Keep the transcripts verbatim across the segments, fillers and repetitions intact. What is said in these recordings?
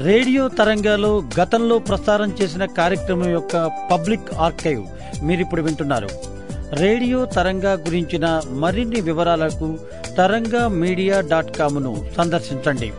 Radio తరంగాలో గతంలో ప్రసారం చేసిన కార్యక్రమం యొక్క పబ్లిక్ ఆర్కైవ్ మీరిప్పుడు వింటున్నారు. రేడియో తరంగా గురించిన మరిన్ని వివరాలకు తరంగా మీడియా డాట్ కామ్ను సందర్శించండి.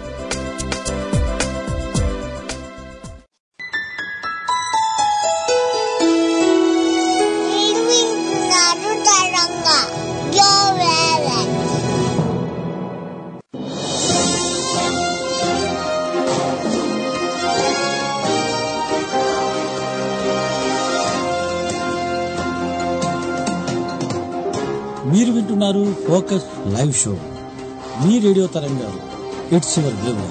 మీరు వింటున్నారు ఫోకస్ లైవ్ షో మీ radio Taranga. It's your wave.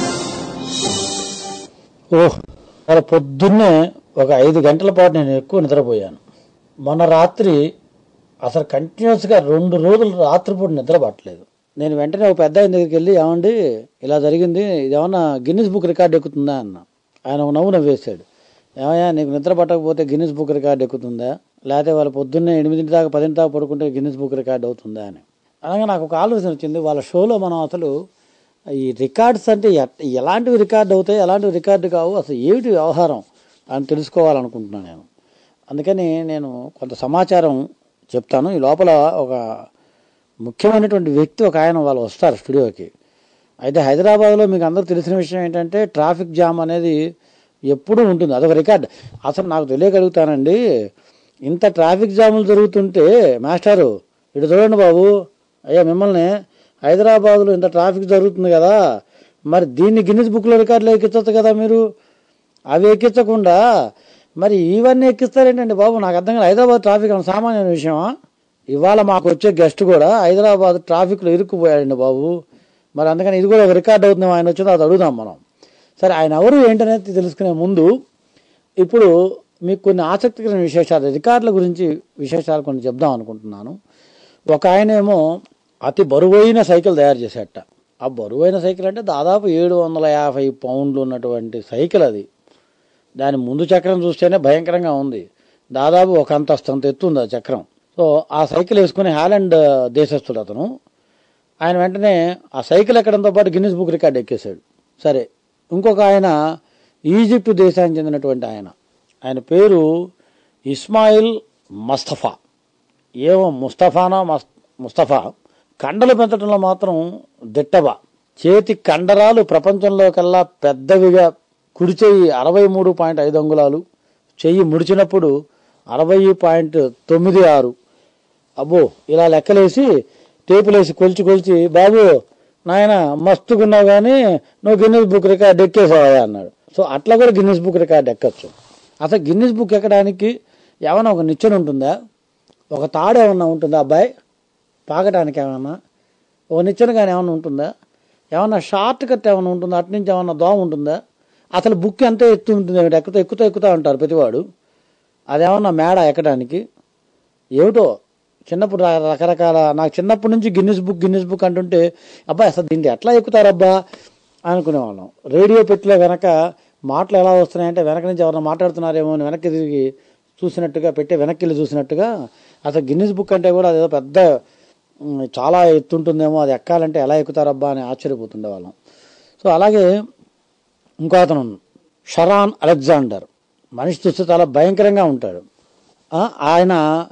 ఓహ్, మరి పొద్దున్నే ఒక ఐదు గంటల పాటు నేను ఎక్కువ నిద్రపోయాను. మొన్న రాత్రి అసలు కంటిన్యూస్గా రెండు రోజులు రాత్రిపూట నిద్ర పట్టలేదు. నేను వెంటనే ఒక పెద్ద ఆయన దగ్గరికి వెళ్ళి, ఏమండి ఇలా జరిగింది, ఇదేమన్నా గిన్నిస్ బుక్ రికార్డ్ ఎక్కుతుందా అన్న. ఆయన ఒక నవ్వు నవ్వేశాడు. ఏమయ్యా, నీకు నిద్ర పట్టకపోతే గిన్నిస్ బుక్ రికార్డ్ ఎక్కుతుందా, లేకపోతే వాళ్ళు పొద్దున్నే ఎనిమిదింటి దాకా పదింటి దాకా పడుకుంటే గిన్నిస్ బుక్ రికార్డ్ అవుతుందా అని. అలాగే నాకు ఒక ఆలోచన వచ్చింది. వాళ్ళ షోలో మనం అసలు ఈ రికార్డ్స్ అంటే ఎలాంటివి రికార్డ్ అవుతాయి, ఎలాంటివి రికార్డు కావు, అసలు ఏమిటి వ్యవహారం అని తెలుసుకోవాలనుకుంటున్నాను నేను. అందుకని నేను కొంత సమాచారం చెప్తాను. ఈ లోపల ఒక ముఖ్యమైనటువంటి వ్యక్తి ఒక ఆయన వాళ్ళు వస్తారు స్టూడియోకి. అయితే హైదరాబాద్లో మీకు అందరూ తెలిసిన విషయం ఏంటంటే ట్రాఫిక్ జామ్ అనేది ఎప్పుడూ ఉంటుంది. అదొక రికార్డ్. అసలు నాకు తెలియగలుగుతానండి, ఇంత ట్రాఫిక్ జాములు జరుగుతుంటే మాస్టారు ఇటు చూడండి బాబు, అయ్యా మిమ్మల్ని, హైదరాబాద్లో ఇంత ట్రాఫిక్ జరుగుతుంది కదా, మరి దీన్ని గిన్నిస్ బుక్లో రికార్డులో ఎక్కించవచ్చు కదా మీరు. అవి ఎక్కించకుండా మరి ఇవన్నీ ఎక్కిస్తారేంటండి బాబు, నాకు అర్థం కాదు. హైదరాబాద్ ట్రాఫిక్ అన్న సామాన్యమైన విషయమా? ఇవాళ మాకు వచ్చే గెస్ట్ కూడా హైదరాబాద్ ట్రాఫిక్లో ఇరుక్కుపోయాడండి బాబు. మరి అందుకని ఇది కూడా ఒక రికార్డ్ అవుతుంది. ఆయన వచ్చిందో అది అడుగుదాం మనం. సరే, ఆయన ఎవరు ఏంటనేది తెలుసుకునే ముందు ఇప్పుడు మీకు కొన్ని ఆసక్తికరమైన విశేషాలు, రికార్డుల గురించి విశేషాలు కొన్ని చెప్దాం అనుకుంటున్నాను. ఒక ఆయన ఏమో అతి బరువైన సైకిల్ తయారు చేసేట. ఆ బరువైన సైకిల్ అంటే దాదాపు ఏడు వందల యాభై పౌండ్లు ఉన్నటువంటి సైకిల్ అది. దాని ముందు చక్రం చూస్తేనే భయంకరంగా ఉంది. దాదాపు ఒక అంతస్తంత ఎత్తుంది ఆ చక్రం. సో ఆ సైకిల్ వేసుకుని హాలండ్ దేశస్తుడు అతను. ఆయన వెంటనే ఆ సైకిల్ ఎక్కడంతో పాటు గిన్నిస్ బుక్ రికార్డ్ ఎక్కేశాడు. సరే, ఇంకొక ఆయన ఈజిప్ట్ దేశానికి చెందినటువంటి ఆయన, ఆయన పేరు ఇస్మాయిల్ మస్తఫా. ఏమో ముస్తఫానా మస్ ముస్తఫా కండలు పెంచడంలో మాత్రం దిట్టబా. చేతి కండరాలు ప్రపంచంలో కల్లా పెద్దవిగా. కుడి చెయ్యి అరవై మూడు పాయింట్ ఐదు అంగుళాలు, చెయ్యి ముడిచినప్పుడు అరవై పాయింట్ తొమ్మిది ఆరు. అబ్బో, ఇలా లెక్కలేసి టేపులేసి కొలిచి కొలిచి, బాబు నాయన మస్తుకున్నావు కానీ నువ్వు గిన్నిస్ బుక్ రికార్డ్ ఎక్కేసావా అన్నాడు. సో అట్లా కూడా గిన్నిస్ బుక్ రికార్డ్ ఎక్కచ్చు. అసలు గిన్నిస్ బుక్ ఎక్కడానికి ఏమన్నా ఒక నిచ్చెన ఉంటుందా, ఒక తాడు ఏమన్నా ఉంటుందా అబ్బాయి పాకటానికి, ఏమన్నా ఒక నిచ్చెన కానీ ఏమన్నా ఉంటుందా, ఏమన్నా షార్ట్ కట్ ఏమన్నా ఉంటుందా, అటు నుంచి ఏమన్నా దోమ ఉంటుందా, అసలు బుక్ ఎంత ఎత్తు ఉంటుంది, ఏమిటి ఎక్కుతా ఎక్కుతా ఎక్కుతా ఉంటారు ప్రతివాడు. అదేమన్నా మేడ ఎక్కడానికి ఏమిటో. చిన్నప్పుడు రకరకాల, నాకు చిన్నప్పటి నుంచి గిన్నిస్ బుక్ గిన్నిస్ బుక్ అంటుంటే అబ్బాయి అసలు దీన్ని ఎట్లా ఎక్కుతారబ్బా అనుకునేవాళ్ళం. రేడియో పెట్టిలో వెనక మాటలు ఎలా వస్తున్నాయంటే వెనక నుంచి ఎవరైనా మాట్లాడుతున్నారేమో అని వెనక్కి తిరిగి చూసినట్టుగా, పెట్టే వెనక్కి వెళ్ళి చూసినట్టుగా. అసలు గిన్నిస్ బుక్ అంటే కూడా అదేదో పెద్ద చాలా ఎత్తుంటుందేమో, అది ఎక్కాలంటే ఎలా ఎక్కుతారబ్బా అని ఆశ్చర్యపోతుండే వాళ్ళం. సో అలాగే ఇంకో అతను షరాన్ అలెగ్జాండర్, మనిషి చూస్తే చాలా భయంకరంగా ఉంటాడు. ఆయన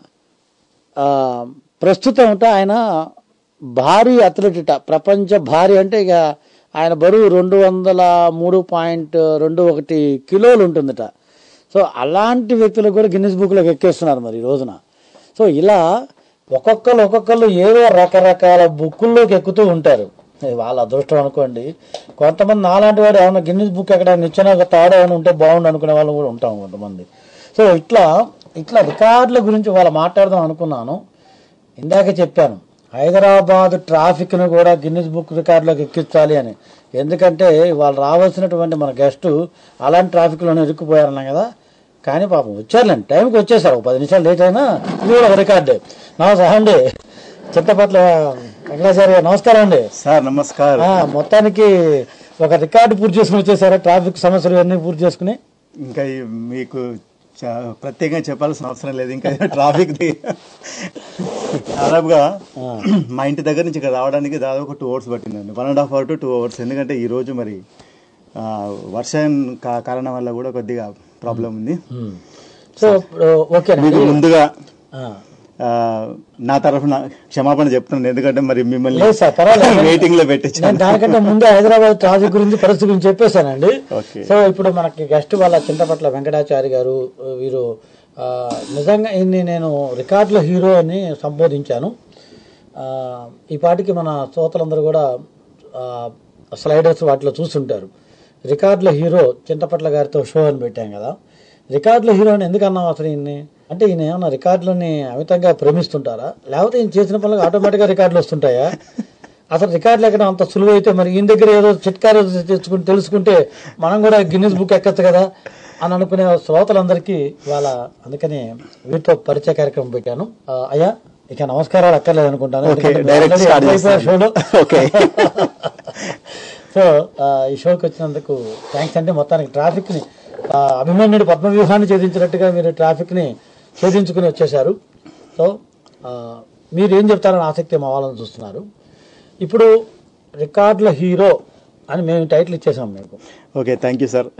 ప్రస్తుతం ఉంటే ఆయన భారీ అథ్లెట్, ప్రపంచ భారీ అంటే ఇక ఆయన బరువు రెండు వందల మూడు పాయింట్ రెండు ఒకటి కిలోలు ఉంటుందట. సో అలాంటి వ్యక్తులకు కూడా గిన్నిస్ బుక్లోకి ఎక్కేస్తున్నారు మరి ఈ రోజున. సో ఇలా ఒక్కొక్కరు ఒక్కొక్కరు ఏదో రకరకాల బుక్కుల్లోకి ఎక్కుతూ ఉంటారు. వాళ్ళ అదృష్టం అనుకోండి. కొంతమంది నాలాంటి వాడు ఏమన్నా గిన్నిస్ బుక్ ఎక్కడ నిచ్చెన తాడు ఏమైనా ఉంటే బాగుండు అనుకునే వాళ్ళు కూడా ఉంటాం కొంతమంది. సో ఇట్లా ఇట్లా రికార్డుల గురించి వాళ్ళు మాట్లాడదాం అనుకున్నాను. ఇందాక చెప్పాను హైదరాబాద్ ట్రాఫిక్ను కూడా గిన్నిస్ బుక్ రికార్డులోకి ఎక్కించాలి అని. ఎందుకంటే వాళ్ళు రావాల్సినటువంటి మన గెస్టు అలాంటి ట్రాఫిక్లోనే ఇరుక్కుపోయారన్నాం కదా. కానీ పాపం వచ్చారులేండి, టైంకి వచ్చేసారు. ఒక పది నిమిషాలు లేట్ అయినా ఇది కూడా ఒక రికార్డే. నమస్తే అండి, చింతపట్ల వెంకటాచార్య నమస్కారం అండి. సార్ నమస్కారం. మొత్తానికి ఒక రికార్డు పూర్తి చేసుకుని వచ్చేసారా, ట్రాఫిక్ సమస్యలు అన్నీ పూర్తి చేసుకుని? ఇంకా మీకు ప్రత్యేకంగా చెప్పాల్సిన అవసరం లేదు. ఇంకా ట్రాఫిక్ దాదాపుగా మా ఇంటి దగ్గర నుంచి ఇక్కడ రావడానికి దాదాపు టూ అవర్స్ పట్టిందండి. One and half hour to two hours ఎందుకంటే ఈ రోజు మరి వర్షం కా- కారణం వల్ల కూడా కొద్దిగా ప్రాబ్లం ఉంది. సో ఇప్పుడు ఓకేనండి. మీకు ముందుగా ఆ. ఆ, నా తరఫున క్షమాపణ చెప్తున్నాను, ఎందుకంటే మరి మిమ్మల్ని లేదు సార్, పర్వాలేదు. వెయిటింగ్ లో నేను పెట్టించాను. దానికంటే ముందే హైదరాబాద్ ట్రాఫిక్ గురించి పరిస్థితి గురించి చెప్పేశానండి. ఓకే. సో ఇప్పుడు మనకి గెస్ట్ వాళ్ళ చింతపట్ల వెంకటాచారి గారు, వీరు ఆ, నిజంగా ఈయన్ని నేను రికార్డుల హీరో అని సంబోధించాను. ఆ, ఈ పాటికి మన శ్రోతలందరూ కూడా ఆ, స్లైడర్స్ వాటిలో చూస్తుంటారు. రికార్డుల హీరో చింతపట్ల గారితో షో అని పెట్టాం కదా. రికార్డుల హీరో అని ఎందుకు అన్నాం అసలు ఈయన్ని? అంటే ఈయన ఏమన్నా రికార్డులని అమితంగా ప్రేమిస్తుంటారా, లేకపోతే ఈయన చేసిన పనులకు ఆటోమేటిక్గా రికార్డులు వస్తుంటాయా? అసలు రికార్డులు ఎక్కడ అంత సులువు అయితే మరి ఈయన దగ్గర ఏదో చిట్కారు తెచ్చుకుని తెలుసుకుంటే మనం కూడా గిన్నెస్ బుక్ ఎక్కచ్చు కదా అని అనుకునే శ్రోతలందరికీ ఇవాళ అందుకని వీరితో పరిచయ కార్యక్రమం పెట్టాను. ఆ, అయ్యా ఇక నమస్కారాలు అక్కర్లేదు అనుకుంటాను. ఓకే, ఎందుకంటే డైరెక్ట్ already స్టార్ట్ అయిపోయారు చేస్తాను. షోలో. ఓకే. సో ఆ, ఈ షోకి వచ్చినందుకు థ్యాంక్స్ అండి. మొత్తానికి ట్రాఫిక్ ని ఆ, అభిమన్యుడు పద్మవ్యూహాన్ని ఛేదించినట్టుగా మీరు ట్రాఫిక్ ని ఛేదించుకుని వచ్చేశారు. సో ఆ, మీరు ఏం చెప్తారని ఆసక్తి మా వాళ్ళని చూస్తున్నారు. ఇప్పుడు రికార్డుల హీరో అని మేము టైటిల్ ఇచ్చేసాం మీకు. Okay, thank you sir.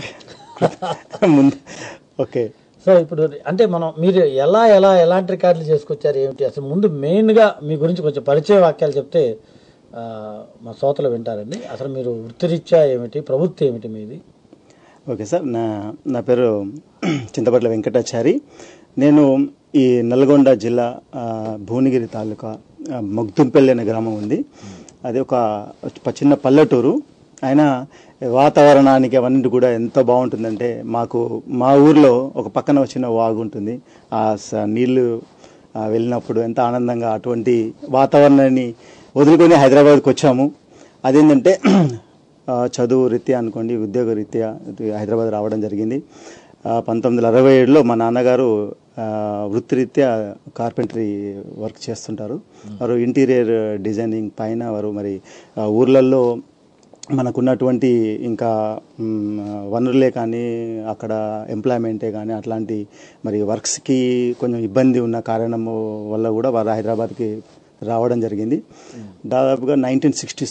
ముందు ఓకే. సో ఇప్పుడు అంటే మనం మీరు ఎలా ఎలా ఎలాంటి రికార్డులు చేసుకొచ్చారు ఏమిటి అసలు ముందు మెయిన్గా మీ గురించి కొంచెం పరిచయ వాక్యాలు చెప్తే ఆ, మా శ్రోతలు వింటారండి. అసలు మీరు వృత్తిరీత్యా ఏమిటి, ప్రవృత్తి ఏమిటి మీది? ఓకే సార్, నా నా పేరు చింతపట్ల వెంకటాచారి. నేను ఈ నల్గొండ జిల్లా ఆ, భువనగిరి తాలూకా ఆ, మొగ్దుంపల్లి అనే గ్రామం ఉంది. అది ఒక ప- చిన్న పల్లెటూరు. అయినా వాతావరణానికి అవన్నీ కూడా ఎంత బాగుంటుందంటే, మాకు మా ఊర్లో ఒక పక్కన ఒక చిన్న వాగు ఉంటుంది. ఆ స- నీళ్లు ఆ, వెళ్ళినప్పుడు ఎంత ఆనందంగా, అటువంటి వాతావరణాన్ని వదులుకొని హైదరాబాద్కి వచ్చాము. అదేంటంటే ఆ, చదువు రీత్యా అనుకోండి, ఉద్యోగ రీత్యా హైదరాబాద్ రావడం జరిగింది. ఆ, పంతొమ్మిది వందల అరవై ఏడులో మా నాన్నగారు ఆ, వృత్తిరీత్యా కార్పెంటరీ వర్క్ చేస్తుంటారు. వారు ఇంటీరియర్ డిజైనింగ్ పైన వారు మరి ఆ, ఊర్లలో మనకున్నటువంటి ఇంకా మ్, వనరులే కానీ అక్కడ ఎంప్లాయ్మెంటే కానీ అట్లాంటి మరి వర్క్స్కి కొంచెం ఇబ్బంది ఉన్న కారణం వల్ల కూడా వారు హైదరాబాద్కి రావడం జరిగింది. దాదాపుగా nineteen sixty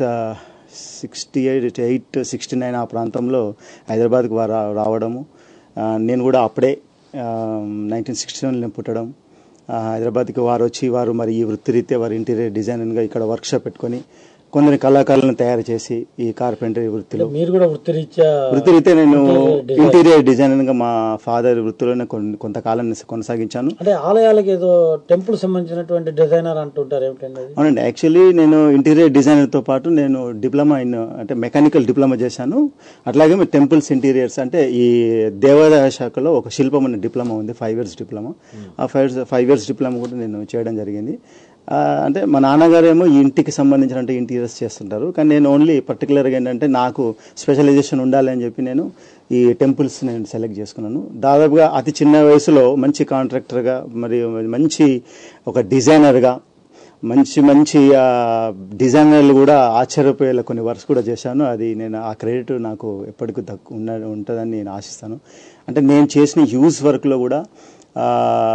sixty eight eight sixty nine ఆ ప్రాంతంలో హైదరాబాద్కి వారు రా- రావడము. ఆ, నేను కూడా అప్పుడే నైన్టీన్ సిక్స్టీ వన్ నేను పుట్టడం. ఆ, హైదరాబాద్కి వారు వచ్చి వారు మరి ఈ వృత్తిరీత్యా వారు ఇంటీరియర్ డిజైనర్గా ఇక్కడ వర్క్షాప్ పెట్టుకొని కొందరి కళాకారులను తయారు చేసి ఈ కార్పెంటరీ వృత్తిలో మీరు కూడా వృత్తిరీత్యా వృత్తిరీత్యా నేను ఇంటీరియర్ డిజైనర్గా మా ఫాదర్ వృత్తిలోనే కొన్- కొంతకాలం కొనసాగించాను. అంటే ఆలయాలకు ఏదో టెంపుల్ సంబంధించినటువంటి డిజైనర్ అంటుంటారు ఏమిటండి అది? అవునండి, యాక్చువల్లీ నేను ఇంటీరియర్ డిజైనర్తో పాటు నేను డిప్లొమా ఇన్ అంటే మెకానికల్ డిప్లొమా చేశాను. అట్లాగే టెంపుల్స్ ఇంటీరియర్స్ అంటే ఈ దేవాదాయ శాఖలో ఒక శిల్పం అనే డిప్లొమా ఉంది, ఫైవ్ ఇయర్స్ డిప్లొమా. ఆ ఫైవ్ ఫైవ్ ఇయర్స్ డిప్లొమా కూడా నేను చేయడం జరిగింది. ఆ, అంటే మా నాన్నగారేమో ఈ ఇంటికి సంబంధించిన ఇంటీరియర్స్ చేస్తుంటారు, కానీ నేను ఓన్లీ పర్టికులర్గా ఏంటంటే నాకు స్పెషలైజేషన్ ఉండాలి అని చెప్పి నేను ఈ టెంపుల్స్ నేను సెలెక్ట్ చేసుకున్నాను. దాదాపుగా అతి చిన్న వయసులో మంచి కాంట్రాక్టర్గా మరియు మంచి ఒక డిజైనర్గా మంచి మంచి డిజైనర్లు కూడా ఆశ్చర్యపోయేలా కొన్ని వర్క్స్ కూడా చేశాను. అది నేను ఆ క్రెడిట్ నాకు ఎప్పటికీ దక్కు ఉన్న ఉంటుందని నేను ఆశిస్తాను. అంటే నేను చేసిన యూజ్ వర్క్లో కూడా ఆ,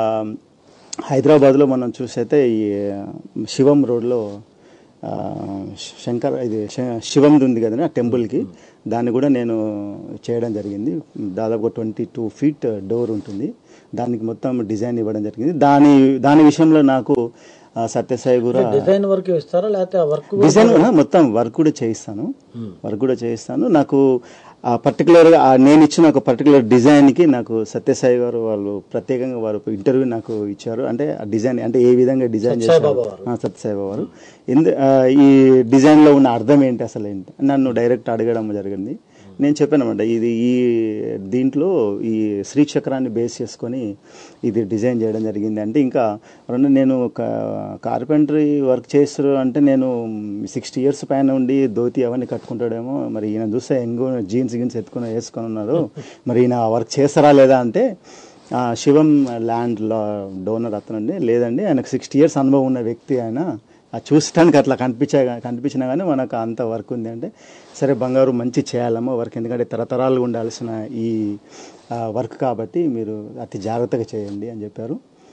హైదరాబాద్లో మనం చూసైతే ఈ శివం రోడ్లో ఆ, శంకర్ ఇది శ- శివంది ఉంది కదండి, ఆ టెంపుల్కి దాన్ని కూడా నేను చేయడం జరిగింది. దాదాపు ట్వంటీ టూ ఫీట్ డోర్ ఉంటుంది, దానికి మొత్తం డిజైన్ ఇవ్వడం జరిగింది. దాని దాని విషయంలో నాకు ఆ, సత్యసాయి కూడా డిజైన్ వర్క్ ఇస్తారా లేకపోతే ఆ వర్క్ డిజైన్ మొత్తం వర్క్ కూడా చేయిస్తాను వర్క్ కూడా చేయిస్తాను నాకు ఆ పర్టికులర్గా నేను ఇచ్చిన ఒక పర్టికులర్ డిజైన్కి నాకు సత్యసాయి గారు వాళ్ళు ప్రత్యేకంగా వారు ఇంటర్వ్యూ నాకు ఇచ్చారు. అంటే ఆ డిజైన్ అంటే ఏ విధంగా డిజైన్ చేశారు సత్యసాయి బాబు వారు, ఎందు ఈ డిజైన్లో ఉన్న అర్థం ఏంటి అసలు ఏంటి నన్ను డైరెక్ట్ అడగడం జరిగింది. నేను చెప్పాను అన్నమాట, ఇది ఈ దీంట్లో ఈ శ్రీచక్రాన్ని బేస్ చేసుకొని ఇది డిజైన్ చేయడం జరిగింది. అంటే ఇంకా రెండు నేను ఒక కార్పెంటరీ వర్క్ చేస్తారు అంటే నేను సిక్స్టీ ఇయర్స్ పైన ఉండి ధోతి అవన్నీ కట్టుకుంటాడేమో, మరి ఈయన చూస్తే ఎంగో జీన్స్ గిన్స్ ఎత్తుకొని వేసుకొని ఉన్నారు, మరి ఈయన వర్క్ చేస్తారా లేదా అంటే శివం ల్యాండ్ డోనర్ అతనండి, లేదండి ఆయనకు సిక్స్టీ ఇయర్స్ అనుభవం ఉన్న వ్యక్తి ఆయన, చూడటానికి అట్లా కనిపించా కనిపించినా కానీ మనకు అంత వర్క్ ఉంది అంటే, సరే బంగారు మంచి చేయాలమ్మా వర్క్, ఎందుకంటే తరతరాలు ఉండాల్సిన ఈ వర్క్ కాబట్టి మీరు అతి జాగ్రత్తగా చేయండి అని చెప్పారు.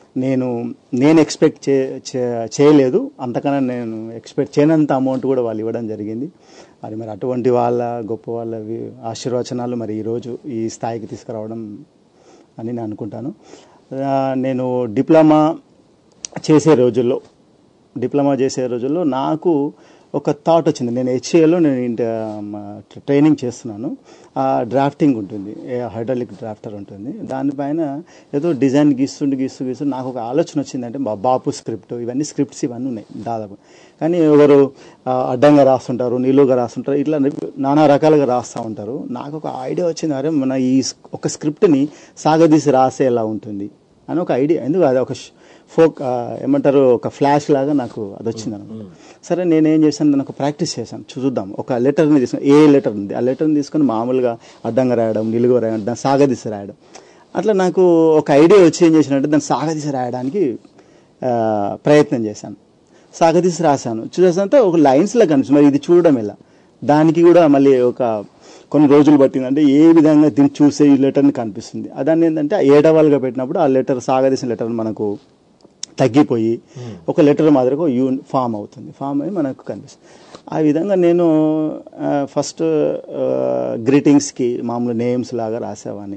నేను నేను ఎక్స్పెక్ట్ చే చేయలేదు, అంతకన్నా నేను ఎక్స్పెక్ట్ చేయనంత అమౌంట్ కూడా వాళ్ళు ఇవ్వడం జరిగింది. అది మరి అటువంటి వాళ్ళ గొప్ప వాళ్ళ ఆశీర్వచనాలు మరి ఈరోజు ఈ స్థాయికి తీసుకురావడం అని నేను అనుకుంటాను. నేను డిప్లొమా చేసే రోజుల్లో డిప్లొమా చేసే రోజుల్లో నాకు ఒక థాట్ వచ్చింది. నేను హెచ్ఏలో నేను ట్రైనింగ్ చేస్తున్నాను. ఆ డ్రాఫ్టింగ్ ఉంటుంది, హైడ్రాలిక్ డ్రాఫ్టర్ ఉంటుంది. దానిపైన ఏదో డిజైన్ గీస్తుండి గీస్తూ గీస్తూ నాకు ఒక ఆలోచన వచ్చింది. అంటే బాపు స్క్రిప్ట్, ఇవన్నీ స్క్రిప్ట్స్ ఇవన్నీ ఉన్నాయి దాదాపు. కానీ ఎవరు అడ్డంగా రాస్తుంటారు, నిలువుగా రాస్తుంటారు, ఇట్లా నానా రకాలుగా రాస్తూ ఉంటారు. నాకు ఒక ఐడియా వచ్చింది, అరే మన ఈ ఒక స్క్రిప్ట్ని సాగదీసి రాసే ఎలా ఉంటుంది అని ఒక ఐడియా. ఎందుకు అది ఒక ఫోక్ ఏమంటారు, ఒక ఫ్లాష్ లాగా నాకు అది వచ్చింది అనమాట. సరే నేనేం చేశాను, నేను ఒక ప్రాక్టీస్ చేశాను, చూద్దాం. ఒక లెటర్ని తీసుకుని, ఏ లెటర్ ఉంది ఆ లెటర్ని తీసుకొని మామూలుగా అడ్డంగా రాయడం, నిలుగుగా రాయడం, దాన్ని సాగదీసి రాయడం. అట్లా నాకు ఒక ఐడియా వచ్చి ఏం చేసినట్టు దాన్ని సాగదీసి రాయడానికి ప్రయత్నం చేశాను. సాగదీసి రాశాను. చూసేంత ఒక లైన్స్లో కనిపిస్తుంది. మరి ఇది చూడడం ఎలా, దానికి కూడా మళ్ళీ ఒక కొన్ని రోజులు పట్టింది. అంటే ఏ విధంగా దీన్ని చూసే ఈ లెటర్ని కనిపిస్తుంది. దాన్ని ఏంటంటే ఏడవాలుగా పెట్టినప్పుడు ఆ లెటర్ సాగదీసిన లెటర్ మనకు తగ్గిపోయి ఒక లెటర్ మాదిరిగా యూ ఫామ్ అవుతుంది, ఫామ్ అయ్యి మనకు కనిపిస్తుంది. ఆ విధంగా నేను ఫస్ట్ గ్రీటింగ్స్కి మామూలు నేమ్స్ లాగా రాసేవాడిని.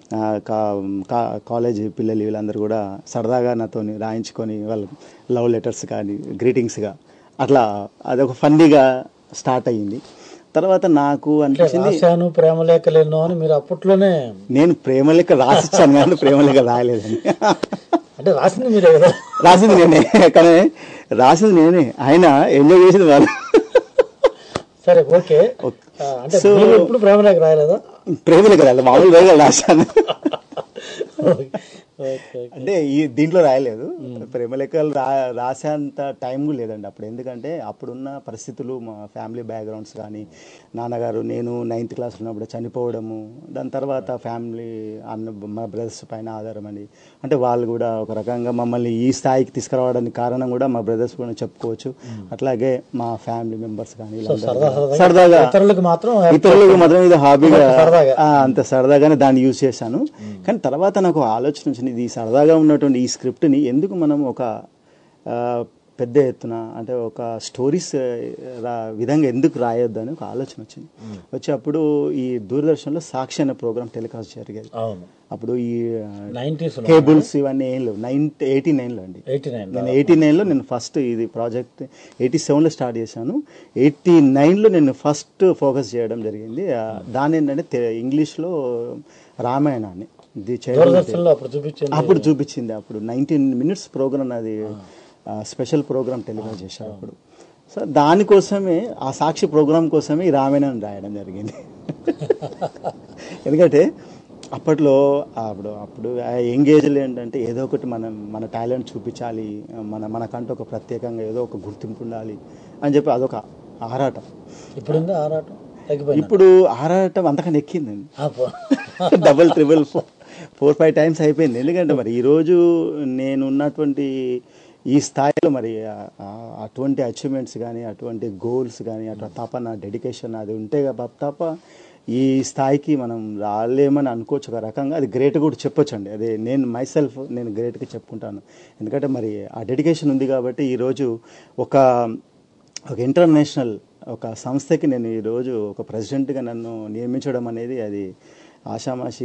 కాలేజీ పిల్లలు వీళ్ళందరూ కూడా సరదాగా నాతో రాయించుకొని వాళ్ళు లవ్ లెటర్స్ కానీ గ్రీటింగ్స్గా అట్లా అదొక ఫన్నీగా స్టార్ట్ అయ్యింది. తర్వాత నాకు అనిపించింది ప్రేమలేఖలేను అని మీరు అప్పట్లోనే. నేను ప్రేమలేఖ రాసిచ్చాను కానీ ప్రేమలేఖ రాయలేదని. అంటే రాసింది మీరే కదా? రాసింది నేనే, కానీ రాసింది నేనే, ఆయన ఎంజాయ్ చేసింది వాళ్ళు. సరే ఓకే. సో ఇప్పుడు ప్రేమలేఖ రాయలేదా? ప్రేమలేఖ రాయలేదు, మామూలు వేగ రాశాను. అంటే ఈ దీంట్లో రాయలేదు. ప్రేమలేఖలు రా రాసేంత టైం కూడా లేదండి అప్పుడు. ఎందుకంటే అప్పుడున్న పరిస్థితులు, మా ఫ్యామిలీ బ్యాక్గ్రౌండ్స్ కానీ, నాన్నగారు నేను నైన్త్ క్లాస్ ఉన్నప్పుడు చనిపోవడము, దాని తర్వాత ఫ్యామిలీ అన్న మా బ్రదర్స్ పైన ఆధారం అండి. అంటే వాళ్ళు కూడా ఒక రకంగా మమ్మల్ని ఈ స్థాయికి తీసుకురావడానికి కారణం కూడా మా బ్రదర్స్ కూడా చెప్పుకోవచ్చు. అట్లాగే మా ఫ్యామిలీ మెంబర్స్ కానీ సరదాగా ఇతరులకు మాత్రం ఇతరులకు మాత్రం ఇది హాబీగా అంత సరదాగానే దాన్ని యూజ్ చేశాను. కానీ తర్వాత నాకు ఆలోచన వచ్చింది, ఇది సరదాగా ఉన్నటువంటి ఈ స్క్రిప్ట్ని ఎందుకు మనం ఒక పెద్ద ఎత్తున అంటే ఒక స్టోరీస్ విధంగా ఎందుకు రాయొద్దు అని ఒక ఆలోచన వచ్చింది. వచ్చి అప్పుడు ఈ దూరదర్శన్లో సాక్షి అనే ప్రోగ్రామ్ టెలికాస్ట్ జరిగేది. అప్పుడు ఈ కేబుల్స్ ఇవన్నీ ఏం లేవు. నైన్టీ ఎయిటీ నైన్లో అండి నేను ఎయిటీ నైన్లో నేను ఫస్ట్ ఇది ప్రాజెక్ట్ ఎయిటీ సెవెన్లో స్టార్ట్ చేశాను. ఎయిటీ నైన్లో నేను ఫస్ట్ ఫోకస్ చేయడం జరిగింది. దాని ఏంటంటే ఇంగ్లీష్లో రామాయణాన్ని అప్పుడు చూపించింది. అప్పుడు నైన్టీన్ మినిట్స్ ప్రోగ్రామ్, అది స్పెషల్ ప్రోగ్రామ్ టెలికాస్ట్ చేశారు అప్పుడు. సో దానికోసమే, ఆ సాక్షి ప్రోగ్రామ్ కోసమే ఈ రామాయణం రాయడం జరిగింది. ఎందుకంటే అప్పట్లో అప్పుడు అప్పుడు ఎంగేజ్లు ఏంటంటే ఏదో ఒకటి మనం మన టాలెంట్ చూపించాలి, మన మనకంటూ ఒక ప్రత్యేకంగా ఏదో ఒక గుర్తింపు ఉండాలి అని చెప్పి అదొక ఆరాటం. ఇప్పుడు ఆరాటం ఇప్పుడు ఆరాటం అంతకన్నా ఎక్కిందండి. Double triple four five times అయిపోయింది. ఎందుకంటే మరి ఈరోజు నేను ఉన్నటువంటి ఈ స్థాయిలో మరి అటువంటి అచీవ్మెంట్స్ కానీ, అటువంటి గోల్స్ కానీ, అట్లా తపన డెడికేషన్ అది ఉంటే తప్ప ఈ స్థాయికి మనం రాలేమని అనుకోవచ్చు. ఒక రకంగా అది గ్రేట్ కూడా చెప్పొచ్చు అండి. అదే నేను మైసెల్ఫ్ నేను గ్రేట్గా చెప్పుకుంటాను. ఎందుకంటే మరి ఆ డెడికేషన్ ఉంది కాబట్టి ఈరోజు ఒక ఒక ఇంటర్నేషనల్ ఒక సంస్థకి నేను ఈరోజు ఒక ప్రెసిడెంట్గా నన్ను నియమించడం అనేది అది ఆషామాషి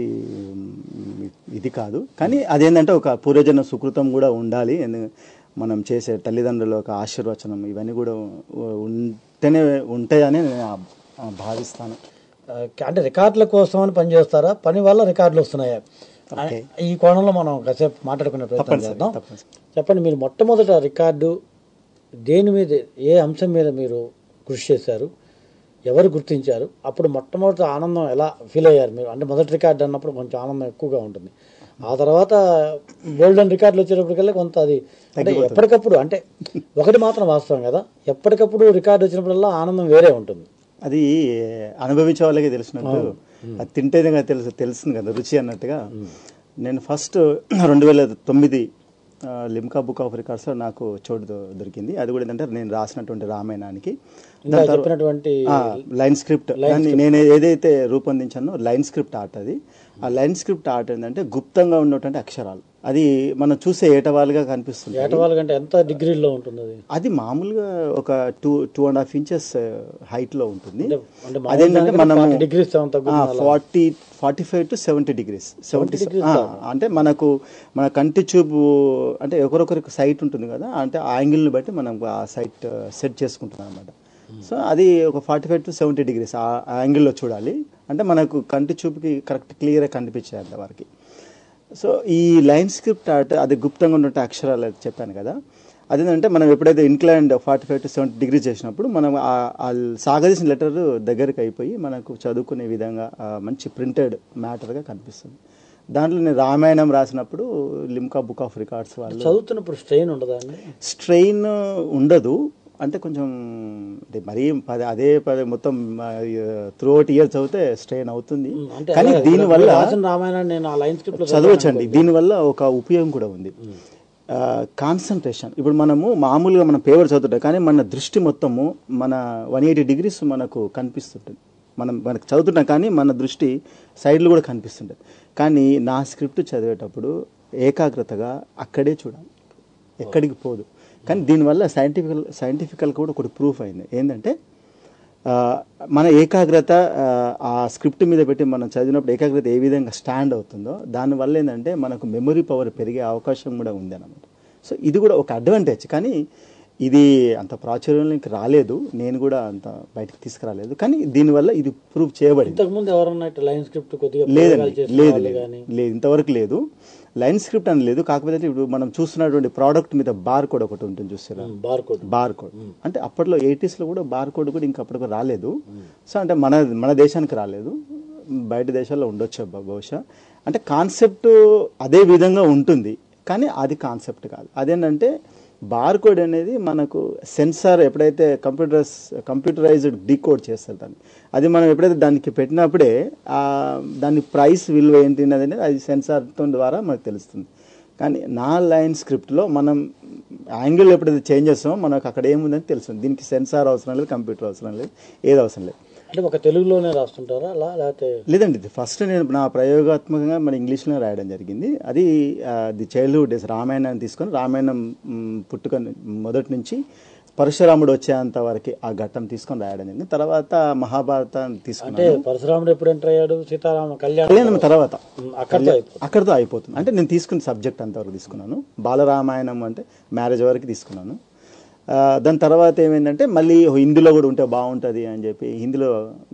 ఇది కాదు. కానీ అదేంటంటే ఒక పూర్వజన్మ సుకృతం కూడా ఉండాలి. మనం చేసే తల్లిదండ్రుల ఒక ఆశీర్వచనం ఇవన్నీ కూడా ఉంటేనే ఉంటాయని నేను భావిస్తాను. అంటే రికార్డుల కోసం అని పనిచేస్తారా, పని వల్ల రికార్డులు వస్తున్నాయా? ఈ కోణంలో మనం కాసేపు మాట్లాడుకునే ప్రయత్నం చేద్దాం. చెప్పండి, మీరు మొట్టమొదట రికార్డు దేని మీద, ఏ అంశం మీద మీరు కృషి చేశారు, ఎవరు గుర్తించారు, అప్పుడు మొట్టమొదటి ఆనందం ఎలా ఫీల్ అయ్యారు మీరు? అంటే మొదటి రికార్డు అన్నప్పుడు కొంచెం ఆనందం ఎక్కువగా ఉంటుంది. ఆ తర్వాత గోల్డెన్ రికార్డులు వచ్చేటప్పటికల్లా కొంత అది అంటే ఎప్పటికప్పుడు, అంటే ఒకటి మాత్రం వాస్తవం కదా, ఎప్పటికప్పుడు రికార్డు వచ్చినప్పుడల్లా ఆనందం వేరే ఉంటుంది. అది అనుభవించే వాళ్ళకే తెలిసినట్టు, అది తింటేనే తెలుసు తెలుస్తుంది కదా రుచి అన్నట్టుగా. నేను ఫస్ట్ రెండు వేల తొమ్మిది లిమ్కా బుక్ ఆఫ్ రికార్డ్స్లో నాకు చోటు దొ- దొరికింది. అది కూడా ఏంటంటే నేను రాసినటువంటి రామాయణానికి ఇందాక చెప్పినటువంటి లైన్ స్క్రిప్ట్ నేను ఏదైతే రూపొందించానో లైన్ స్క్రిప్ట్ ఆర్ట్ అది. ఆ లైన్ స్క్రిప్ట్ ఆర్ట్ ఏంటంటే గుప్తంగా ఉన్నటువంటి అక్షరాలు, అది మనం చూసే ఏటవాలుగా కనిపిస్తుంది. ఏటవాలు కంటే ఎంత డిగ్రీలో ఉంటుంది అది? అది మామూలుగా ఒక two two and half inches height లో ఉంటుంది. అంటే అదేంటంటే మనం degrees forty forty five to seventy degrees seventy అంటే మనకు మన కంటి చూపు అంటే ఒకరొకరికి సైట్ ఉంటుంది కదా, అంటే ఆ యాంగిల్ని బట్టి మనం ఆ సైట్ సెట్ చేసుకుంటున్నాం అనమాట. సో అది ఒక forty five to seventy degrees ఆ యాంగిల్లో చూడాలి, అంటే మనకు కంటి చూపుకి కరెక్ట్ క్లియర్గా కనిపించేంత వరకు. సో ఈ లైన్ స్క్రిప్ట్ ఆర్ట్ అది గుప్తంగా ఉన్నట్టు అక్షరాలు అది చెప్పాను కదా, అదేంటంటే మనం ఎప్పుడైతే inclined forty five to seventy degree చేసినప్పుడు మనం ఆ సాగదీసిన లెటర్ దగ్గరికి అయిపోయి మనకు చదువుకునే విధంగా మంచి ప్రింటెడ్ మ్యాటర్గా కనిపిస్తుంది. దాంట్లో నేను రామాయణం రాసినప్పుడు లిమ్కా బుక్ ఆఫ్ రికార్డ్స్ వాళ్ళు చదువుతున్నప్పుడు స్ట్రెయిన్ ఉండదా అండి? స్ట్రెయిన్ ఉండదు, అంటే కొంచెం మరీ పదే అదే పదే మొత్తం త్రూ అవుట్ ఇయర్ చదివితే స్ట్రెయిన్ అవుతుంది. కానీ దీనివల్ల చదవచ్చండి. దీనివల్ల ఒక ఉపయోగం కూడా ఉంది, కాన్సన్ట్రేషన్. ఇప్పుడు మనము మామూలుగా మనం పేపర్ చదువుతాం, కానీ మన దృష్టి మొత్తము మన వన్ ఎయిటీ డిగ్రీస్ మనకు కనిపిస్తుంటుంది. మనం మనకు చదువుతున్నాం కానీ మన దృష్టి సైడ్లు కూడా కనిపిస్తుంటుంది. కానీ నా స్క్రిప్ట్ చదివేటప్పుడు ఏకాగ్రతగా అక్కడే చూడాలి, ఎక్కడికి పోదు. కానీ దీనివల్ల సైంటిఫికల్ సైంటిఫికల్ కూడా ఒకటి ప్రూఫ్ అయింది. ఏంటంటే మన ఏకాగ్రత ఆ స్క్రిప్ట్ మీద పెట్టి మనం చదివినప్పుడు ఏకాగ్రత ఏ విధంగా స్టాండ్ అవుతుందో దానివల్ల ఏంటంటే మనకు మెమరీ పవర్ పెరిగే అవకాశం కూడా ఉంది అన్నమాట. సో ఇది కూడా ఒక అడ్వాంటేజ్. కానీ ఇది అంత ప్రాచుర్యంలోకి రాలేదు, నేను కూడా అంత బయటకు తీసుకురాలేదు. కానీ దీనివల్ల ఇది ప్రూవ్ చేయబడింది. ఇంతకుముందు ఎవరన్నా లైన్ స్క్రిప్ట్ కొద్దిగా లేదండి, లేదు లేదు ఇంతవరకు లేదు. లైన్ స్క్రిప్ట్ అని లేదు. కాకపోతే ఇప్పుడు మనం చూస్తున్నటువంటి ప్రోడక్ట్ మీద బార్ కోడ్ ఒకటి ఉంటుంది చూస్తారా, బార్ కోడ్ బార్ కోడ్ అంటే అప్పట్లో ఎయిటీస్ లో కూడా బార్ కోడ్ కూడా ఇంకా అప్పటికి రాలేదు. సో అంటే మన మన దేశానికి రాలేదు, బయట దేశాల్లో ఉండొచ్చు బహుశా. అంటే కాన్సెప్ట్ అదే విధంగా ఉంటుంది, కానీ అది కాన్సెప్ట్ కాదు. అదేంటంటే బార్ కోడ్ అనేది మనకు సెన్సార్ ఎప్పుడైతే కంప్యూటర్స్ కంప్యూటరైజ్డ్ డీకోడ్ చేస్తారు దాన్ని, అది మనం ఎప్పుడైతే దానికి పెట్టినప్పుడే దాని ప్రైస్ విలువ ఏంటి అనేది అది సెన్సార్తో ద్వారా మనకు తెలుస్తుంది. కానీ నా లైన్ స్క్రిప్ట్లో మనం యాంగిల్ ఎప్పుడైతే చేంజ్ చేస్తామో మనకు అక్కడ ఏముందని తెలుస్తుంది. దీనికి సెన్సార్ అవసరం లేదు, కంప్యూటర్ అవసరం లేదు, ఏది అవసరం లేదు. అంటే ఒక తెలుగులోనే రాస్తుంటారా అలా లేకపోతే? లేదండి, ఫస్ట్ నేను నా ప్రయోగాత్మకంగా మన ఇంగ్లీష్లో రాయడం జరిగింది. అది ది చైల్డ్హుడ్ డేస్ రామాయణాన్ని తీసుకొని రామాయణం పుట్టుక మొదటి నుంచి పరశురాముడు వచ్చేంత వరకు ఆ ఘట్టం తీసుకొని రాయడం జరిగింది. తర్వాత మహాభారతాన్ని తీసుకుంటే పరశురాముడు ఎప్పుడు ఎంటర్ అయ్యాడు, సీతారామ కళ్యాణం తర్వాత అక్కడితో అయిపోతుంది. అంటే నేను తీసుకున్న సబ్జెక్ట్ అంతవరకు తీసుకున్నాను. బాలరామాయణం అంటే మ్యారేజ్ వరకు తీసుకున్నాను. దాని తర్వాత ఏమైందంటే మళ్ళీ హిందీలో కూడా ఉంటే బాగుంటుంది అని చెప్పి హిందీలో